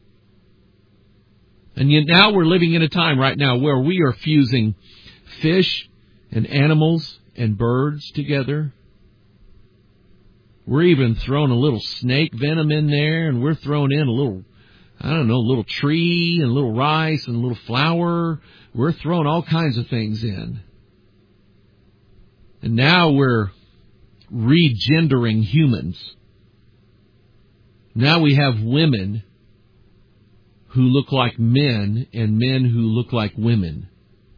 And yet now we're living in a time right now where we are fusing fish and animals and birds together. We're even throwing a little snake venom in there, and we're throwing in a little, I don't know, a little tree and a little rice and a little flour. We're throwing all kinds of things in. And now we're regendering humans. Now we have women who look like men and men who look like women.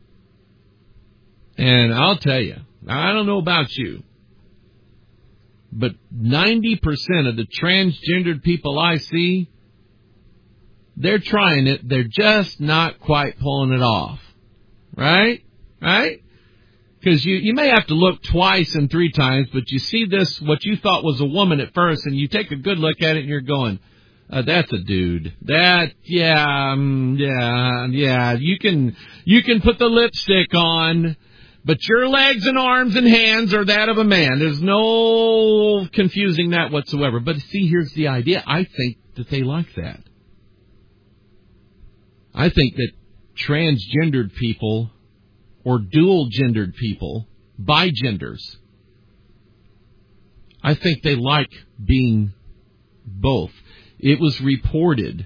And I'll tell you, I don't know about you, but ninety percent of the transgendered people I see, they're trying it. They're just not quite pulling it off. Right? Right? Because you, you may have to look twice and three times, but you see this, what you thought was a woman at first, and you take a good look at it and you're going, Uh, that's a dude. That, yeah, um, yeah, yeah. You can, you can put the lipstick on, but your legs and arms and hands are that of a man. There's no confusing that whatsoever. But see, here's the idea. I think that they like that. I think that transgendered people or dual-gendered people, bigenders, I think they like being both. It was reported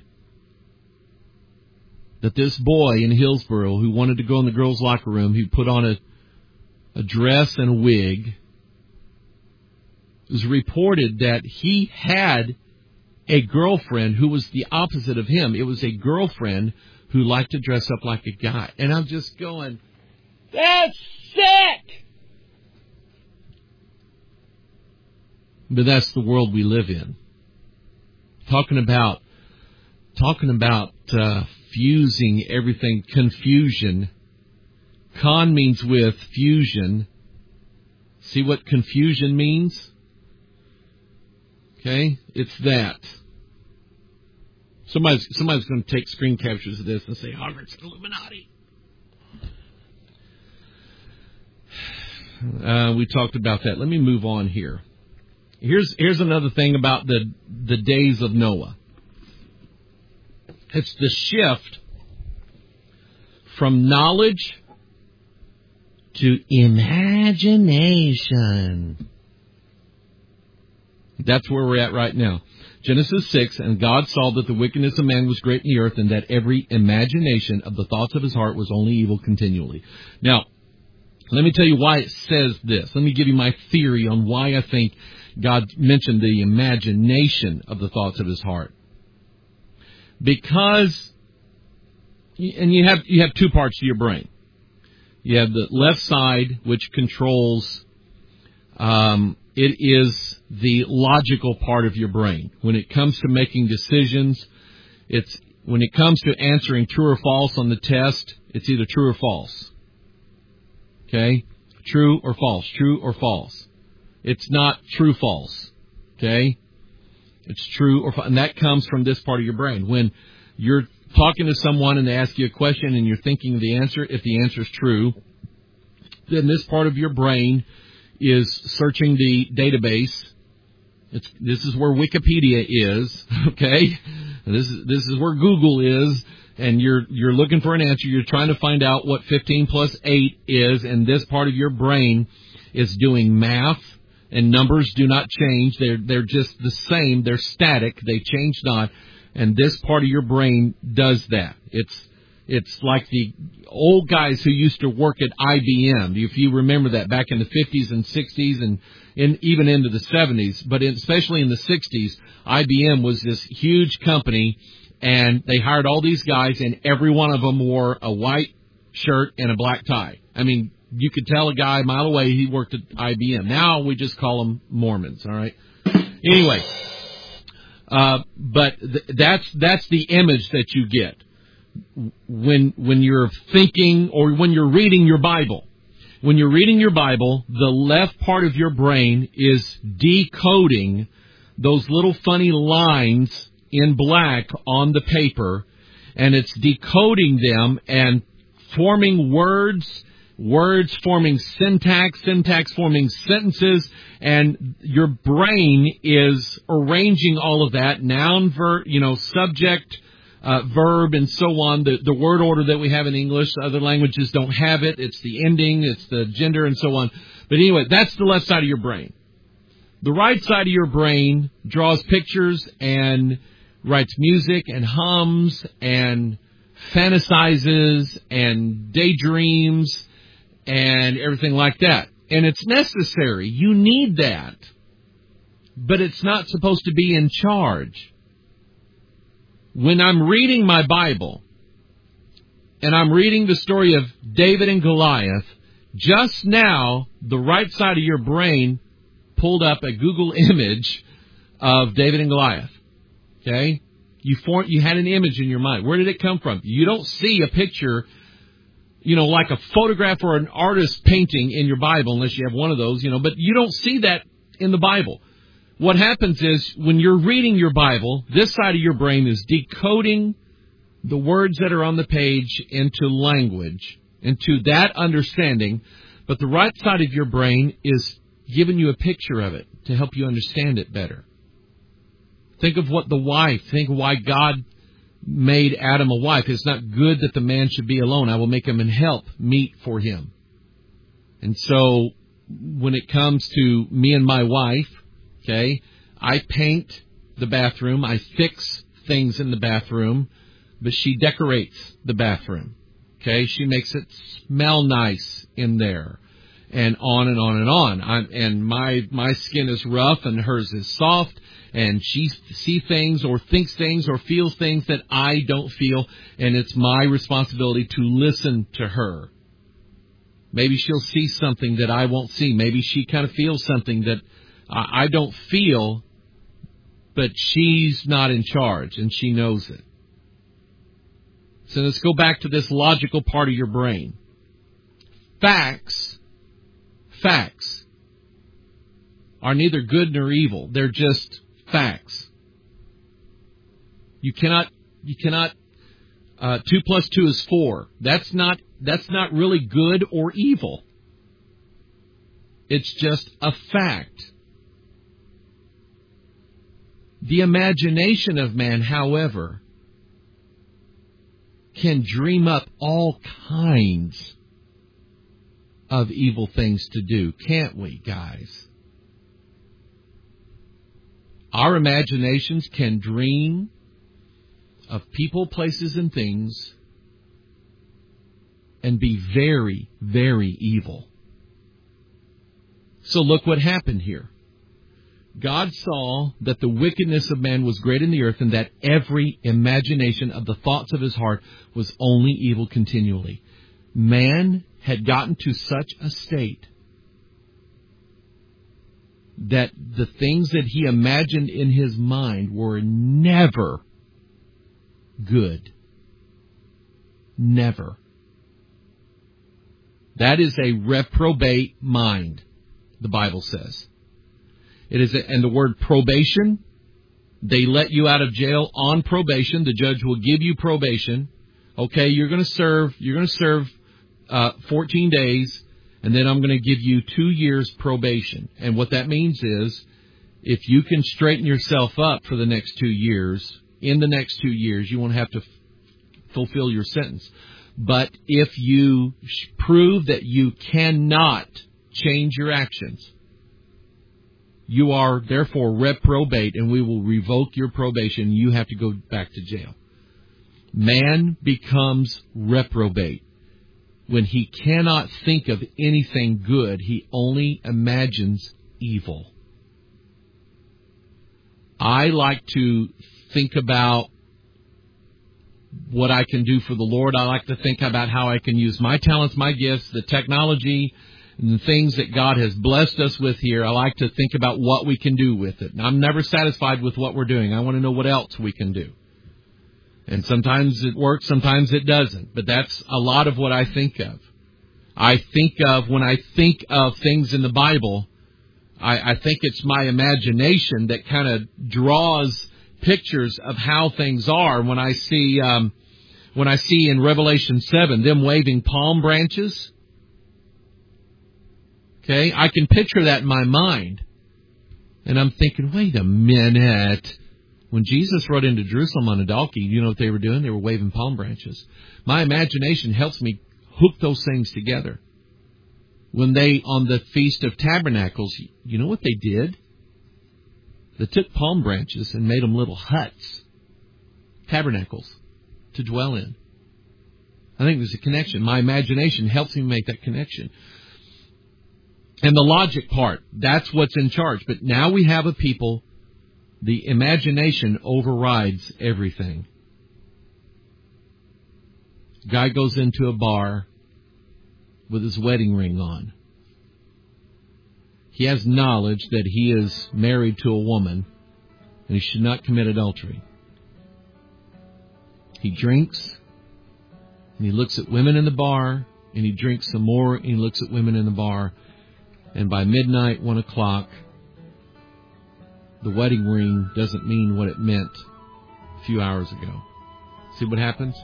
that this boy in Hillsboro who wanted to go in the girls' locker room, he put on a, a dress and a wig. It was reported that he had a girlfriend who was the opposite of him. It was a girlfriend who liked to dress up like a guy. And I'm just going, that's sick! But that's the world we live in. Talking about, talking about uh, fusing everything, confusion. Con means with, fusion. See what confusion means? Okay, it's that. Somebody's, somebody's going to take screen captures of this and say, Hogwarts Illuminati. Uh, we talked about that. Let me move on here. Here's here's another thing about the the days of Noah. It's the shift from knowledge to imagination. That's where we're at right now. Genesis six, and God saw that the wickedness of man was great in the earth, and that every imagination of the thoughts of his heart was only evil continually. Now, let me tell you why it says this. Let me give you my theory on why I think God mentioned the imagination of the thoughts of his heart. Because, and you have you have two parts to your brain. You have the left side, which controls, um, it is the logical part of your brain. When it comes to making decisions, it's when it comes to answering true or false on the test, it's either true or false. Okay? True or false, true or false. It's not true false. Okay? It's true or false. And that comes from this part of your brain. When you're talking to someone and they ask you a question and you're thinking of the answer, if the answer is true, then this part of your brain is searching the database. It's, this is where Wikipedia is, okay? This is this is where Google is, and you're you're looking for an answer. You're trying to find out what fifteen plus eight is, and this part of your brain is doing math, and numbers do not change. They're they're just the same. They're static. They change not. And this part of your brain does that. It's it's like the old guys who used to work at I B M. If you remember that back in the fifties and sixties, and in even into the seventies, but in, especially in the sixties, I B M was this huge company, and they hired all these guys, and every one of them wore a white shirt and a black tie. I mean, you could tell a guy a mile away he worked at I B M. Now we just call them Mormons, all right? Anyway, uh, but th- that's that's the image that you get when when you're thinking or when you're reading your Bible. When you're reading your Bible, the left part of your brain is decoding those little funny lines in black on the paper, and it's decoding them and forming words, words forming syntax, syntax forming sentences, and your brain is arranging all of that, noun, verb, you know, subject, uh, verb, and so on, the, the word order that we have in English. Other languages don't have it. It's the ending, it's the gender, and so on. But anyway, that's the left side of your brain. The right side of your brain draws pictures and writes music and hums and fantasizes and daydreams and everything like that. And it's necessary. You need that. But it's not supposed to be in charge. When I'm reading my Bible, and I'm reading the story of David and Goliath, just now, the right side of your brain pulled up a Google image of David and Goliath. Okay? You form, you had an image in your mind. Where did it come from? You don't see a picture, you know, like a photograph or an artist's painting in your Bible, unless you have one of those, you know, but you don't see that in the Bible. What happens is, when you're reading your Bible, this side of your brain is decoding the words that are on the page into language, into that understanding, but the right side of your brain is giving you a picture of it to help you understand it better. Think of what the wife, think of why God made Adam a wife. It's not good that the man should be alone. I will make him and help meet for him. And so when it comes to me and my wife, okay, I paint the bathroom, I fix things in the bathroom, but she decorates the bathroom. Okay, she makes it smell nice in there. And on and on and on. I'm, and my my skin is rough and hers is soft, and she sees things or thinks things or feels things that I don't feel, and it's my responsibility to listen to her. Maybe she'll see something that I won't see. Maybe she kind of feels something that I don't feel, but she's not in charge, and she knows it. So let's go back to this logical part of your brain. Facts Facts are neither good nor evil. They're just facts. You cannot, you cannot, uh, two plus two is four. That's not, that's not really good or evil. It's just a fact. The imagination of man, however, can dream up all kinds of evil things to do, can't we, guys? Our imaginations can dream of people, places, and things and be very, very evil. So look what happened here. God saw that the wickedness of man was great in the earth, and that every imagination of the thoughts of his heart was only evil continually. Man had gotten to such a state that the things that he imagined in his mind were never good. Never. That is a reprobate mind, the Bible says. It is, a, and the word probation, they let you out of jail on probation. The judge will give you probation. Okay, you're going to serve, you're going to serve Uh, fourteen days, and then I'm going to give you two years probation. And what that means is, if you can straighten yourself up for the next two years, in the next two years, you won't have to f- fulfill your sentence. But if you sh- prove that you cannot change your actions, you are therefore reprobate, and we will revoke your probation. You have to go back to jail. Man becomes reprobate when he cannot think of anything good. He only imagines evil. I like to think about what I can do for the Lord. I like to think about how I can use my talents, my gifts, the technology, and the things that God has blessed us with here. I like to think about what we can do with it. And I'm never satisfied with what we're doing. I want to know what else we can do. And sometimes it works, sometimes it doesn't. But that's a lot of what I think of. I think of, when I think of things in the Bible, I, I think it's my imagination that kind of draws pictures of how things are. When I see, um, when I see in Revelation seven, them waving palm branches, okay, I can picture that in my mind. And I'm thinking, wait a minute. When Jesus rode into Jerusalem on a donkey, you know what they were doing? They were waving palm branches. My imagination helps me hook those things together. When they, on the Feast of Tabernacles, you know what they did? They took palm branches and made them little huts, tabernacles, to dwell in. I think there's a connection. My imagination helps me make that connection. And the logic part, that's what's in charge. But now we have a people, the imagination overrides everything. Guy goes into a bar with his wedding ring on. He has knowledge that he is married to a woman and he should not commit adultery. He drinks and he looks at women in the bar, and he drinks some more and he looks at women in the bar. And by midnight, one o'clock, the wedding ring doesn't mean what it meant a few hours ago. See what happens?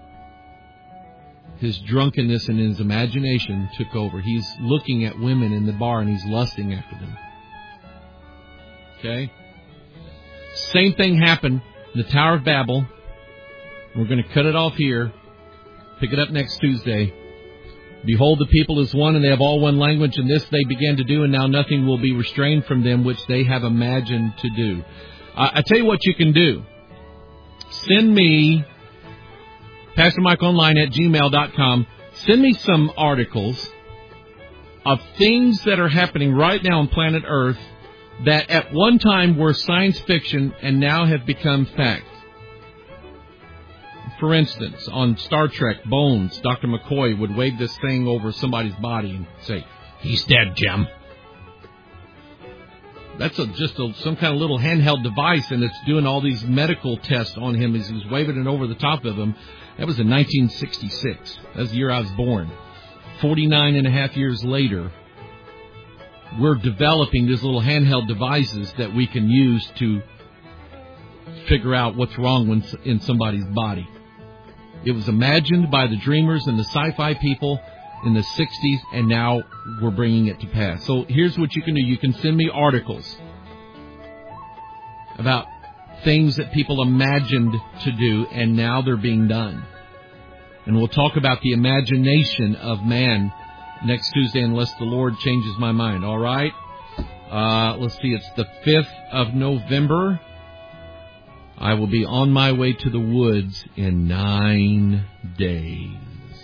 His drunkenness and his imagination took over. He's looking at women in the bar and he's lusting after them. Okay? Same thing happened in the Tower of Babel. We're going to cut it off here. Pick it up next Tuesday. Behold, the people is one, and they have all one language, and this they began to do, and now nothing will be restrained from them which they have imagined to do. Uh, I tell you what you can do. Send me, Pastor Mike Online at gmail dot com, send me some articles of things that are happening right now on planet Earth that at one time were science fiction and now have become fact. For instance, on Star Trek, Bones, Doctor McCoy would wave this thing over somebody's body and say, "He's dead, Jim." That's a, just a, some kind of little handheld device, and it's doing all these medical tests on him as he's waving it over the top of him. That was in nineteen sixty-six. That's the year I was born. forty-nine and a half years later, we're developing these little handheld devices that we can use to figure out what's wrong when, in somebody's body. It was imagined by the dreamers and the sci-fi people in the sixties, and now we're bringing it to pass. So here's what you can do. You can send me articles about things that people imagined to do, and now they're being done. And we'll talk about the imagination of man next Tuesday, unless the Lord changes my mind. All right? Uh, let's see. It's the fifth of November. I will be on my way to the woods in nine days.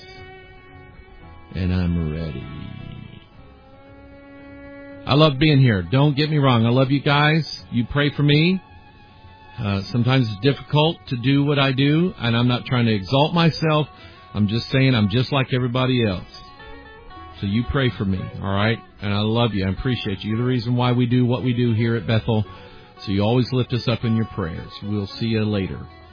And I'm ready. I love being here. Don't get me wrong. I love you guys. You pray for me. Uh, sometimes it's difficult to do what I do, and I'm not trying to exalt myself. I'm just saying I'm just like everybody else. So you pray for me, all right? And I love you. I appreciate you. You're the reason why we do what we do here at Bethel. So you always lift us up in your prayers. We'll see you later.